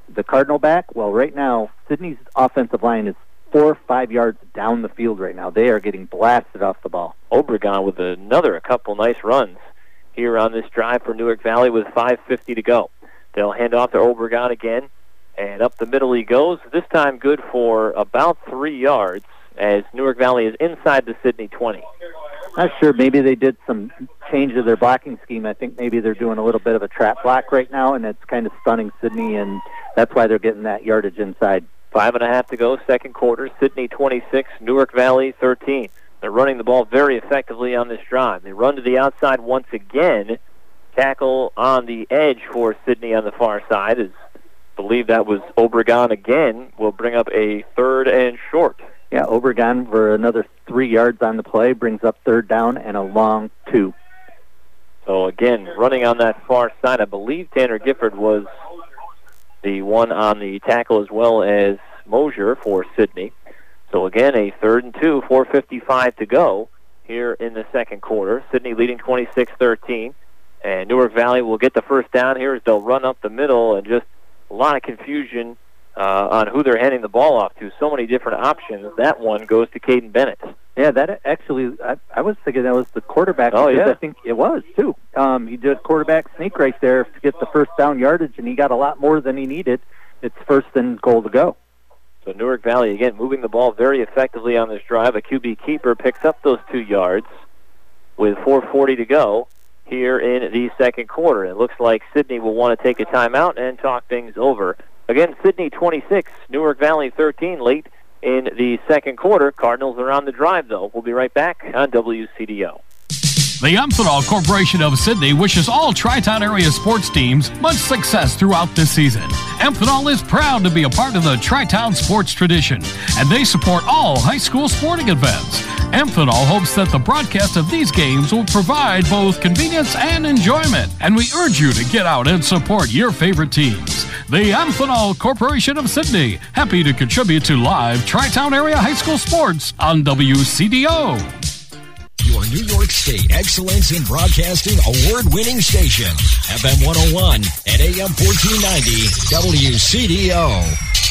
the Cardinal back? Well, right now, Sidney's offensive line is four or five yards down the field right now. They are getting blasted off the ball. Obregon with another a couple nice runs here on this drive for Newark Valley with five fifty to go. They'll hand off to Obregon again, and up the middle he goes. This time good for about three yards as Newark Valley is inside the Sidney twenty. Not sure. Maybe they did some change to their blocking scheme. I think maybe they're doing a little bit of a trap block right now, and it's kind of stunning Sidney, and that's why they're getting that yardage inside. Five and a half to go, second quarter. Sidney twenty-six, Newark Valley thirteen. They're running the ball very effectively on this drive. They run to the outside once again. Tackle on the edge for Sidney on the far side. Is believe that was Obregon again. Will bring up a third and short. Yeah, Obregon for another three yards on the play, brings up third down and a long two. So again, running on that far side, I believe Tanner Gifford was the one on the tackle as well as Mosier for Sidney. So again, a third and two, four fifty-five to go here in the second quarter. Sidney leading twenty-six thirteen. And Newark Valley will get the first down here as they'll run up the middle, and just a lot of confusion uh, on who they're handing the ball off to. So many different options. That one goes to Caden Bennett. Yeah, that actually, I, I was thinking that was the quarterback. Oh, yeah. I think it was, too. Um, he did quarterback sneak right there to get the first down yardage, and he got a lot more than he needed. It's first and goal to go. So Newark Valley, again, moving the ball very effectively on this drive. A Q B keeper picks up those two yards with four forty to go here in the second quarter. It looks like Sidney will want to take a timeout and talk things over. Again, Sidney twenty-six, Newark Valley thirteen, late in the second quarter. Cardinals are on the drive, though. We'll be right back on W C D O. The Amphenol Corporation of Sidney wishes all Tri-Town area sports teams much success throughout this season. Amphenol is proud to be a part of the Tri-Town sports tradition, and they support all high school sporting events. Amphenol hopes that the broadcast of these games will provide both convenience and enjoyment, and we urge you to get out and support your favorite teams. The Amphenol Corporation of Sidney, happy to contribute to live Tri-Town area high school sports on W C D O. Your New York State Excellence in Broadcasting award-winning station, F M one oh one and A M fourteen ninety, W C D O.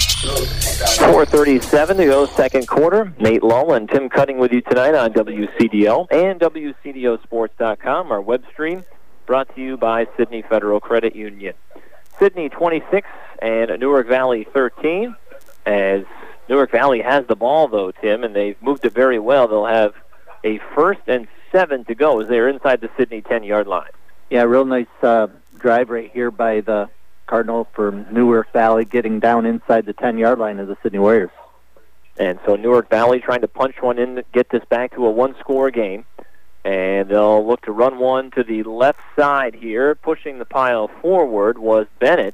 four thirty-seven to go, second quarter. Nate Lull and Tim Cutting with you tonight on W C D O and W C D O sports dot com, our web stream, brought to you by Sidney Federal Credit Union. Sidney twenty-six and Newark Valley thirteen. As Newark Valley has the ball, though, Tim, and they've moved it very well. They'll have a first and seven to go as they're inside the Sidney ten-yard line. Yeah, real nice uh, drive right here by the Cardinal for Newark Valley, getting down inside the ten-yard line of the Sidney Warriors. And so Newark Valley trying to punch one in, get this back to a one-score game. And they'll look to run one to the left side here. Pushing the pile forward was Bennett.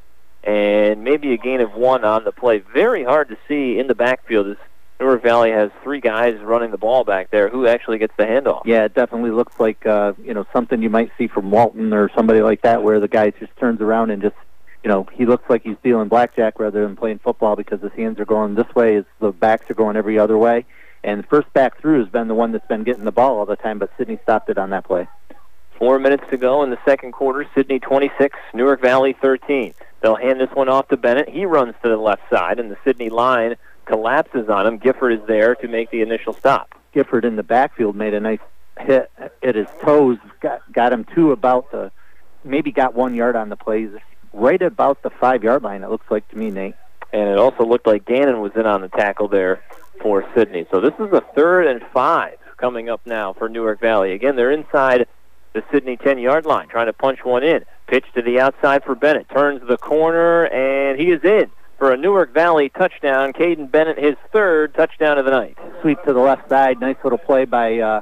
And maybe a gain of one on the play. Very hard to see in the backfield as Newark Valley has three guys running the ball back there. Who actually gets the handoff? Yeah, it definitely looks like uh, you know something you might see from Walton or somebody like that, where the guy just turns around and just, you know, he looks like he's dealing blackjack rather than playing football because his hands are going this way as the backs are going every other way. And the first back through has been the one that's been getting the ball all the time, but Sidney stopped it on that play. Four minutes to go in the second quarter. Sidney twenty-six, Newark Valley thirteen. They'll hand this one off to Bennett. He runs to the left side, and the Sidney line collapses on him. Gifford is there to make the initial stop. Gifford in the backfield made a nice hit at his toes, got got him to about the, maybe got one yard on the play, right about the five-yard line, it looks like to me, Nate. And it also looked like Gannon was in on the tackle there for Sidney. So this is a third and five coming up now for Newark Valley. Again, they're inside the Sidney ten-yard line, trying to punch one in. Pitch to the outside for Bennett. Turns the corner, and he is in for a Newark Valley touchdown. Caden Bennett, his third touchdown of the night. Sweep to the left side. Nice little play by uh,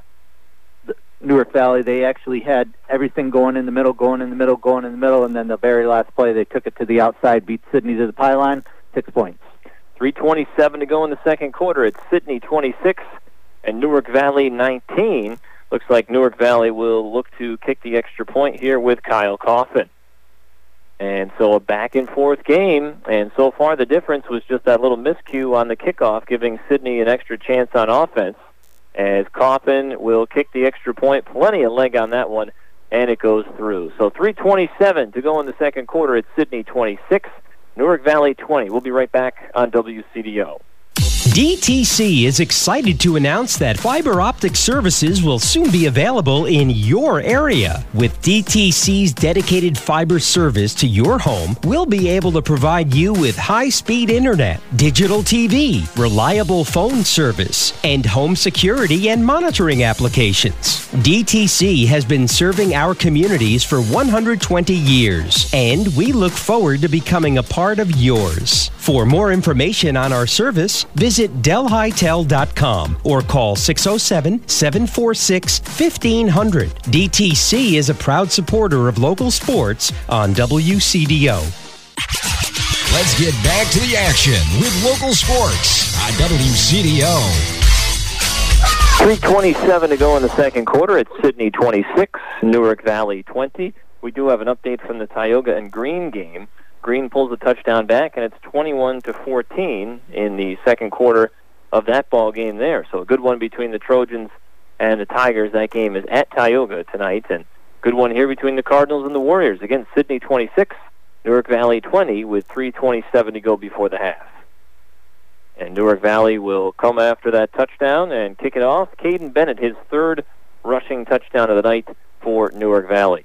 Newark Valley. They actually had everything going in the middle, going in the middle, going in the middle, and then the very last play, they took it to the outside, beat Sidney to the pylon, six points. three twenty-seven to go in the second quarter. It's Sidney twenty-six and Newark Valley nineteen. Looks like Newark Valley will look to kick the extra point here with Kyle Coffin. And so a back-and-forth game, and so far the difference was just that little miscue on the kickoff, giving Sidney an extra chance on offense, as Coffin will kick the extra point. Plenty of leg on that one, and it goes through. So three twenty-seven to go in the second quarter. It's Sidney twenty-six Newark Valley twenty. We'll be right back on W C D O. D T C is excited to announce that fiber optic services will soon be available in your area. With D T C's dedicated fiber service to your home, we'll be able to provide you with high-speed internet, digital T V, reliable phone service, and home security and monitoring applications. D T C has been serving our communities for one hundred twenty years, and we look forward to becoming a part of yours. For more information on our service, visit delhitel dot com or call six oh seven, seven four six, fifteen hundred. D T C is a proud supporter of local sports on W C D O. Let's get back to the action with local sports on W C D O. three twenty-seven to go in the second quarter. It's Sidney twenty-six, Newark Valley twenty. We do have an update from the Tioga and Green game. Green pulls the touchdown back, and it's twenty-one to fourteen in the second quarter of that ball game there. So a good one between the Trojans and the Tigers. That game is at Tioga tonight, and good one here between the Cardinals and the Warriors. Again, Sidney twenty-six, Newark Valley twenty, with three twenty-seven to go before the half. And Newark Valley will come after that touchdown and kick it off. Caden Bennett, his third rushing touchdown of the night for Newark Valley.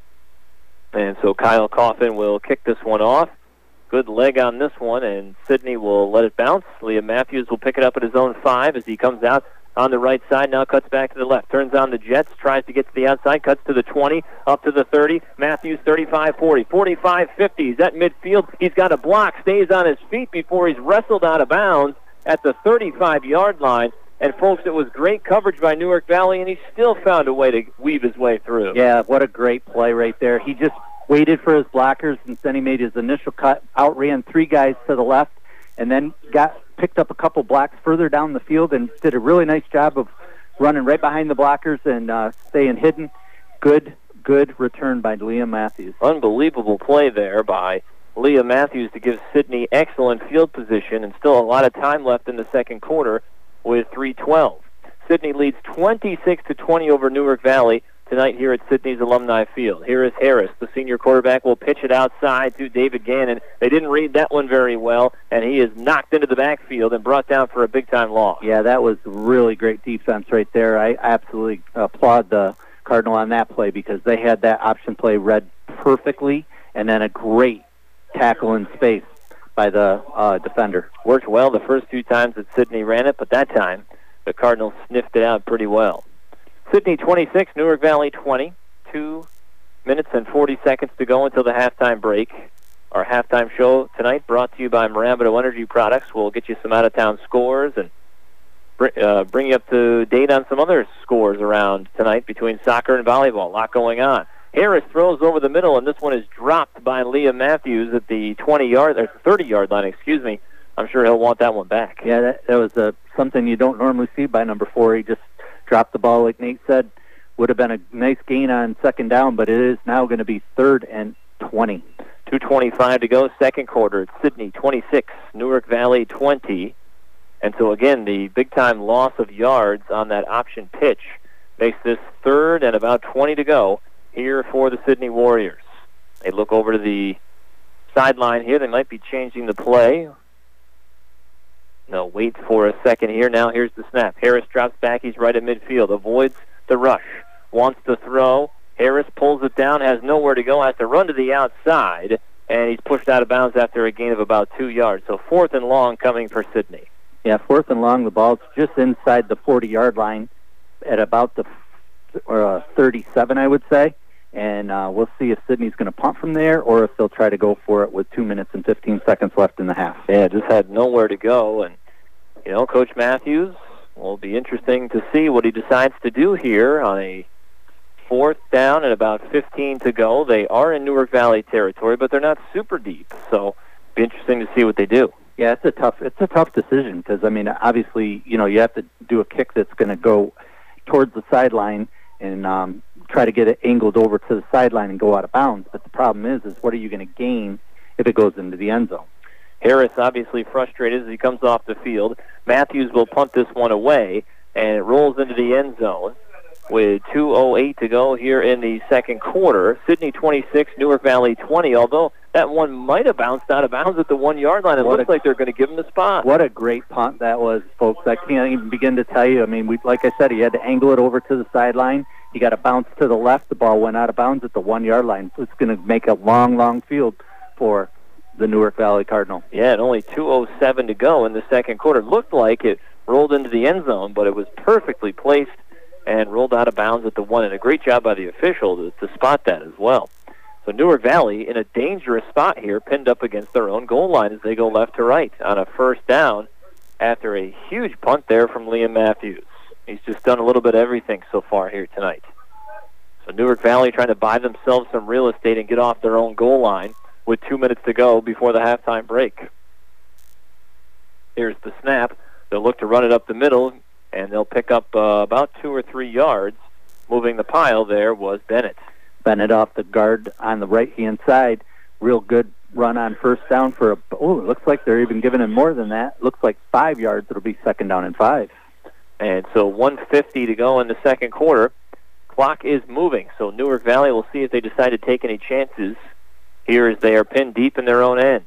And so Kyle Coffin will kick this one off. Good leg on this one, and Sidney will let it bounce. Liam Matthews will pick it up at his own five as he comes out on the right side, now cuts back to the left, turns on the jets, tries to get to the outside, cuts to the twenty, up to the thirty. Matthews thirty-five forty, forty-five fifty. He's at midfield. He's got a block, stays on his feet before he's wrestled out of bounds at the thirty-five-yard line. And, folks, it was great coverage by Newark Valley, and he still found a way to weave his way through. Yeah, what a great play right there. He just waited for his blockers, and then he made his initial cut, outran three guys to the left, and then got picked up a couple blocks further down the field and did a really nice job of running right behind the blockers and uh, staying hidden. Good, good return by Liam Matthews. Unbelievable play there by Liam Matthews to give Sidney excellent field position, and still a lot of time left in the second quarter with three twelve. Sidney leads twenty-six to twenty over Newark Valley tonight here at Sidney's Alumni Field. Here is Harris. The senior quarterback will pitch it outside to David Gannon. They didn't read that one very well, and he is knocked into the backfield and brought down for a big-time loss. Yeah, that was really great defense right there. I absolutely applaud the Cardinal on that play because they had that option play read perfectly, and then a great tackle in space by the uh, defender. Worked well the first two times that Sidney ran it, but that time the Cardinals sniffed it out pretty well. Sidney twenty-six, Newark Valley twenty. Two minutes and forty seconds to go until the halftime break. Our halftime show tonight brought to you by Marabito Energy Products. We'll get you some out-of-town scores and br- uh, bring you up to date on some other scores around tonight between soccer and volleyball. A lot going on. Harris throws over the middle, and this one is dropped by Liam Matthews at the twenty-yard or thirty-yard line, excuse me. I'm sure he'll want that one back. Yeah, that, that was uh, something you don't normally see by number four. He just dropped the ball, like Nate said. Would have been a nice gain on second down, but it is now going to be third and twenty. two twenty-five to go, second quarter. It's Sidney twenty-six, Newark Valley twenty. And so, again, the big-time loss of yards on that option pitch makes this third and about twenty to go here for the Sidney Warriors. They look over to the sideline here. They might be changing the play. No, wait for a second here. Now here's the snap. Harris drops back. He's right at midfield. Avoids the rush. Wants to throw. Harris pulls it down. Has nowhere to go. Has to run to the outside. And he's pushed out of bounds after a gain of about two yards. So fourth and long coming for Sidney. Yeah, fourth and long. The ball's just inside the forty-yard line at about the uh, thirty-seven, I would say. And uh, we'll see if Sidney's going to punt from there or if they'll try to go for it with two minutes and fifteen seconds left in the half. Yeah, just had nowhere to go. And, you know, Coach Matthews, will be interesting to see what he decides to do here on a fourth down and about fifteen to go. They are in Newark Valley territory, but they're not super deep. So it'll be interesting to see what they do. Yeah, it's a tough it's a tough decision because, I mean, obviously, you know, you have to do a kick that's going to go towards the sideline and um, try to get it angled over to the sideline and go out of bounds. But the problem is, is what are you going to gain if it goes into the end zone? Harris obviously frustrated as he comes off the field. Matthews will punt this one away, and it rolls into the end zone with two oh eight to go here in the second quarter. Sidney twenty-six, Newark Valley twenty, although that one might have bounced out of bounds at the one-yard line. It What looks a- like they're going to give him the spot. What a great punt that was, folks. I can't even begin to tell you. I mean, we, like I said, he had to angle it over to the sideline. He got a bounce to the left. The ball went out of bounds at the one-yard line. It's going to make a long, long field for the Newark Valley Cardinal. Yeah, and only two oh seven to go in the second quarter. Looked like it rolled into the end zone, but it was perfectly placed and rolled out of bounds at the one. And a great job by the official to, to spot that as well. So Newark Valley in a dangerous spot here, pinned up against their own goal line as they go left to right on a first down after a huge punt there from Liam Matthews. He's just done a little bit of everything so far here tonight. So Newark Valley trying to buy themselves some real estate and get off their own goal line with two minutes to go before the halftime break. Here's the snap. They'll look to run it up the middle, and they'll pick up uh, about two or three yards. Moving the pile there was Bennett. Bennett off the guard on the right-hand side. Real good run on first down for a... Oh, it looks like they're even giving him more than that. Looks like five yards. It'll be second down and five. And so one fifty to go in the second quarter. Clock is moving, so Newark Valley will see if they decide to take any chances here as they are pinned deep in their own end.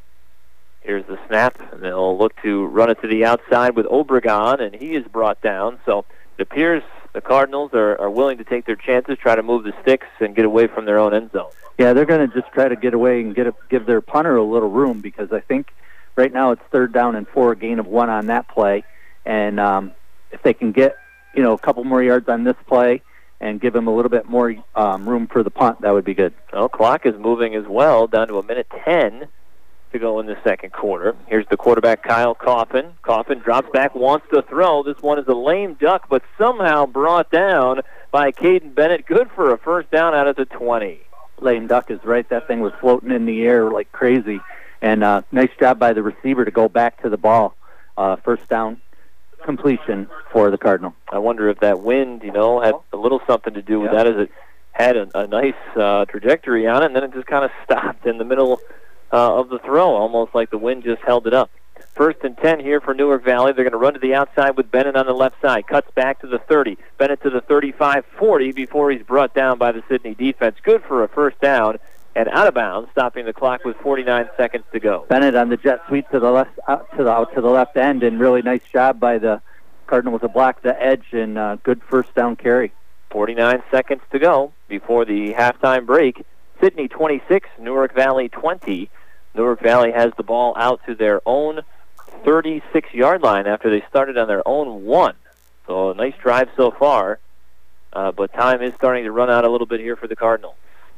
Here's the snap, and they'll look to run it to the outside with Obregon, and he is brought down. So it appears the Cardinals are, are willing to take their chances, try to move the sticks, and get away from their own end zone. Yeah, they're going to just try to get away and get a, give their punter a little room, because I think right now it's third down and four, a gain of one on that play. And um, if they can get, you know, a couple more yards on this play and give them a little bit more um, room for the punt, that would be good. Well, clock is moving as well, down to a minute ten to go in the second quarter. Here's the quarterback, Kyle Coffin. Coffin drops back, wants to throw. This one is a lame duck, but somehow brought down by Caden Bennett. Good for a first down out of the twenty. Lame duck is right. That thing was floating in the air like crazy. And uh, nice job by the receiver to go back to the ball. Uh, first down completion for the Cardinal. I wonder if that wind, you know, had a little something to do with Yeah. that, as it had a, a nice uh, trajectory on it, and then it just kind of stopped in the middle uh, of the throw, almost like the wind just held it up. First and ten here for Newark Valley. They're going to run to the outside with Bennett on the left side. Cuts back to the thirty. Bennett to the thirty-five forty before he's brought down by the Sidney defense. Good for a first down and out of bounds, stopping the clock with forty-nine seconds to go. Bennett on the jet sweep to the left, out to the out to the left end, and really nice job by the Cardinals to block the edge, and uh, good first down carry. forty-nine seconds to go before the halftime break. Sidney twenty-six, Newark Valley twenty. Newark Valley has the ball out to their own thirty-six-yard line after they started on their own one. So a nice drive so far, uh, but time is starting to run out a little bit here for the Cardinals.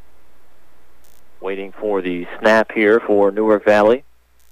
Waiting for the snap here for Newark Valley.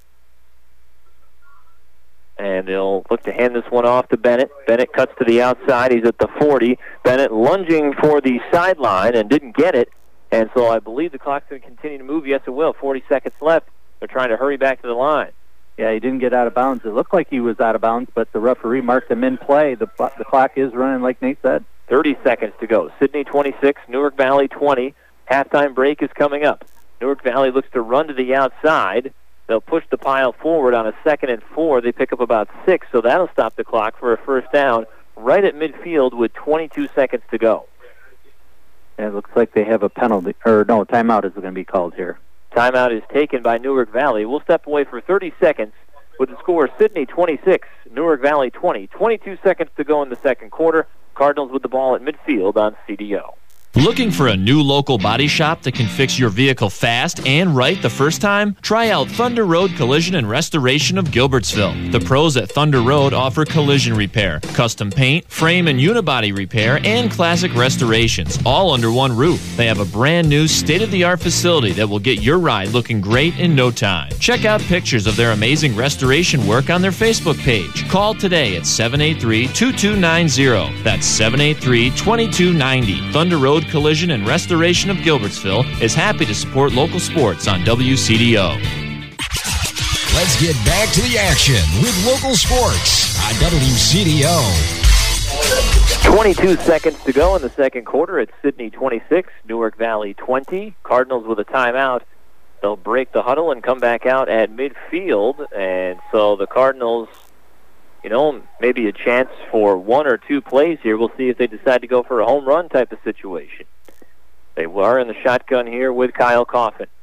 And they'll look to hand this one off to Bennett. Bennett cuts to the outside. He's at the forty. Bennett lunging for the sideline and didn't get it. And so I believe the clock's going to continue to move. Yes, it will. forty seconds left. They're trying to hurry back to the line. Yeah, he didn't get out of bounds. It looked like he was out of bounds, but the referee marked him in play. The, the clock is running, like Nate said. thirty seconds to go. Sidney twenty-six, Newark Valley twenty. Halftime break is coming up. Newark Valley looks to run to the outside. They'll push the pile forward on a second and four. They pick up about six, so that'll stop the clock for a first down right at midfield with twenty-two seconds to go. And it looks like they have a penalty, or no, timeout is going to be called here. Timeout is taken by Newark Valley. We'll step away for thirty seconds with the score Sidney twenty-six, Newark Valley twenty. twenty-two seconds to go in the second quarter. Cardinals with the ball at midfield on C D O. Looking for a new local body shop that can fix your vehicle fast and right the first time? Try out Thunder Road Collision and Restoration of Gilbertsville. The pros at Thunder Road offer collision repair, custom paint, frame and unibody repair, and classic restorations, all under one roof. They have a brand new state-of-the-art facility that will get your ride looking great in no time. Check out pictures of their amazing restoration work on their Facebook page. Call today at seven eight three, two two nine zero. That's seven eight three, two two nine zero. Thunder Road Collision and Restoration of Gilbertsville is happy to support local sports on W C D O. Let's get back to the action with local sports on W C D O. twenty-two seconds to go in the second quarter. It's Sidney twenty-six, Newark Valley twenty. Cardinals with a timeout. They'll break the huddle and come back out at midfield. And so the Cardinals, you know, maybe a chance for one or two plays here. We'll see if they decide to go for a home run type of situation. They are in the shotgun here with Kyle Coffin.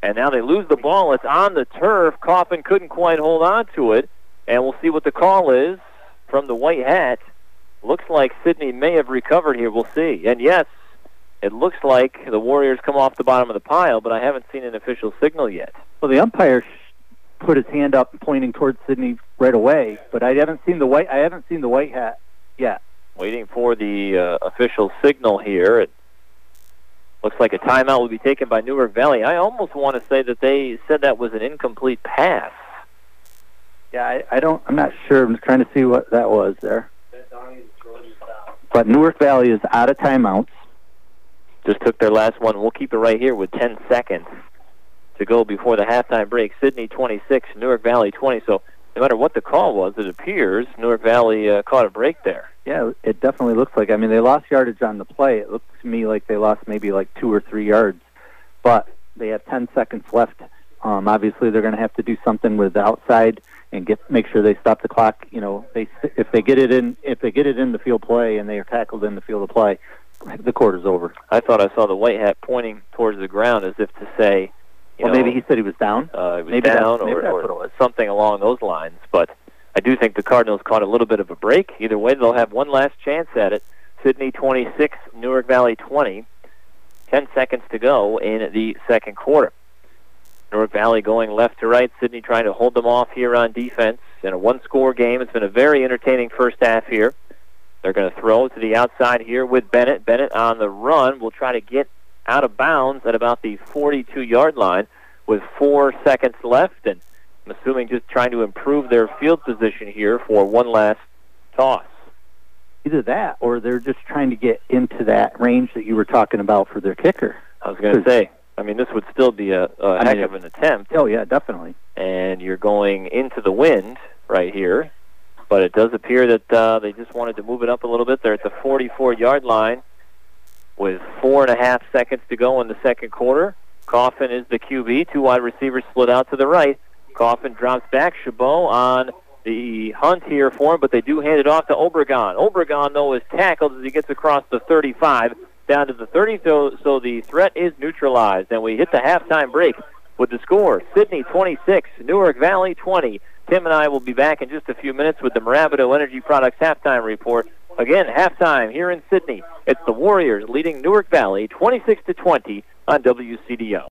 And now they lose the ball. It's on the turf. Coffin couldn't quite hold on to it. And we'll see what the call is from the White Hat. Looks like Sidney may have recovered here. We'll see. And yes, it looks like the Warriors come off the bottom of the pile, but I haven't seen an official signal yet. Well, the umpire put his hand up pointing towards Sidney right away, but I haven't seen the white I haven't seen the White Hat yet. Waiting for the uh, official signal here. It looks like a timeout will be taken by Newark Valley. I almost want to say that they said that was an incomplete pass. Yeah, I, I don't. I'm not sure. I'm trying to see what that was there. But Newark Valley is out of timeouts. Just took their last one. We'll keep it right here with ten seconds to go before the halftime break. Sidney twenty-six, Newark Valley twenty. So no matter what the call was, it appears Newark Valley uh, caught a break there. Yeah, it definitely looks like. I mean, they lost yardage on the play. It looks to me like they lost maybe like two or three yards. But they have ten seconds left. Um, obviously, they're going to have to do something with the outside and get make sure they stop the clock. You know, they if they get it in if they get it in the field play and they are tackled in the field of play, the quarter's over. I thought I saw the White Hat pointing towards the ground as if to say, you well, know, maybe he said he was down. Uh, he was maybe down, that's, maybe or, that's or what it was. something along those lines. But I do think the Cardinals caught a little bit of a break. Either way, they'll have one last chance at it. Sidney twenty-six, Newark Valley twenty. Ten seconds to go in the second quarter. Newark Valley going left to right. Sidney trying to hold them off here on defense in a one-score game. It's been a very entertaining first half here. They're going to throw to the outside here with Bennett. Bennett on the run will try to get out of bounds at about the forty-two-yard line with four seconds left. And I'm assuming just trying to improve their field position here for one last toss. Either that or they're just trying to get into that range that you were talking about for their kicker. I was going to say, I mean, this would still be a, a heck mean, of an attempt. Oh, yeah, definitely. And you're going into the wind right here. But it does appear that uh, they just wanted to move it up a little bit. They're at the forty-four-yard line with four and a half seconds to go in the second quarter. Coffin is the Q B. Two wide receivers split out to the right. Coffin drops back. Chabot on the hunt here for him, but they do hand it off to Obregon. Obregon, though, is tackled as he gets across the thirty-five down to the thirty, so, so the threat is neutralized. And we hit the halftime break with the score. Sidney twenty-six, Newark Valley twenty. Tim and I will be back in just a few minutes with the Marabito Energy Products halftime report. Again, halftime here in Sidney. It's the Warriors leading Newark Valley twenty-six to twenty on W C D O.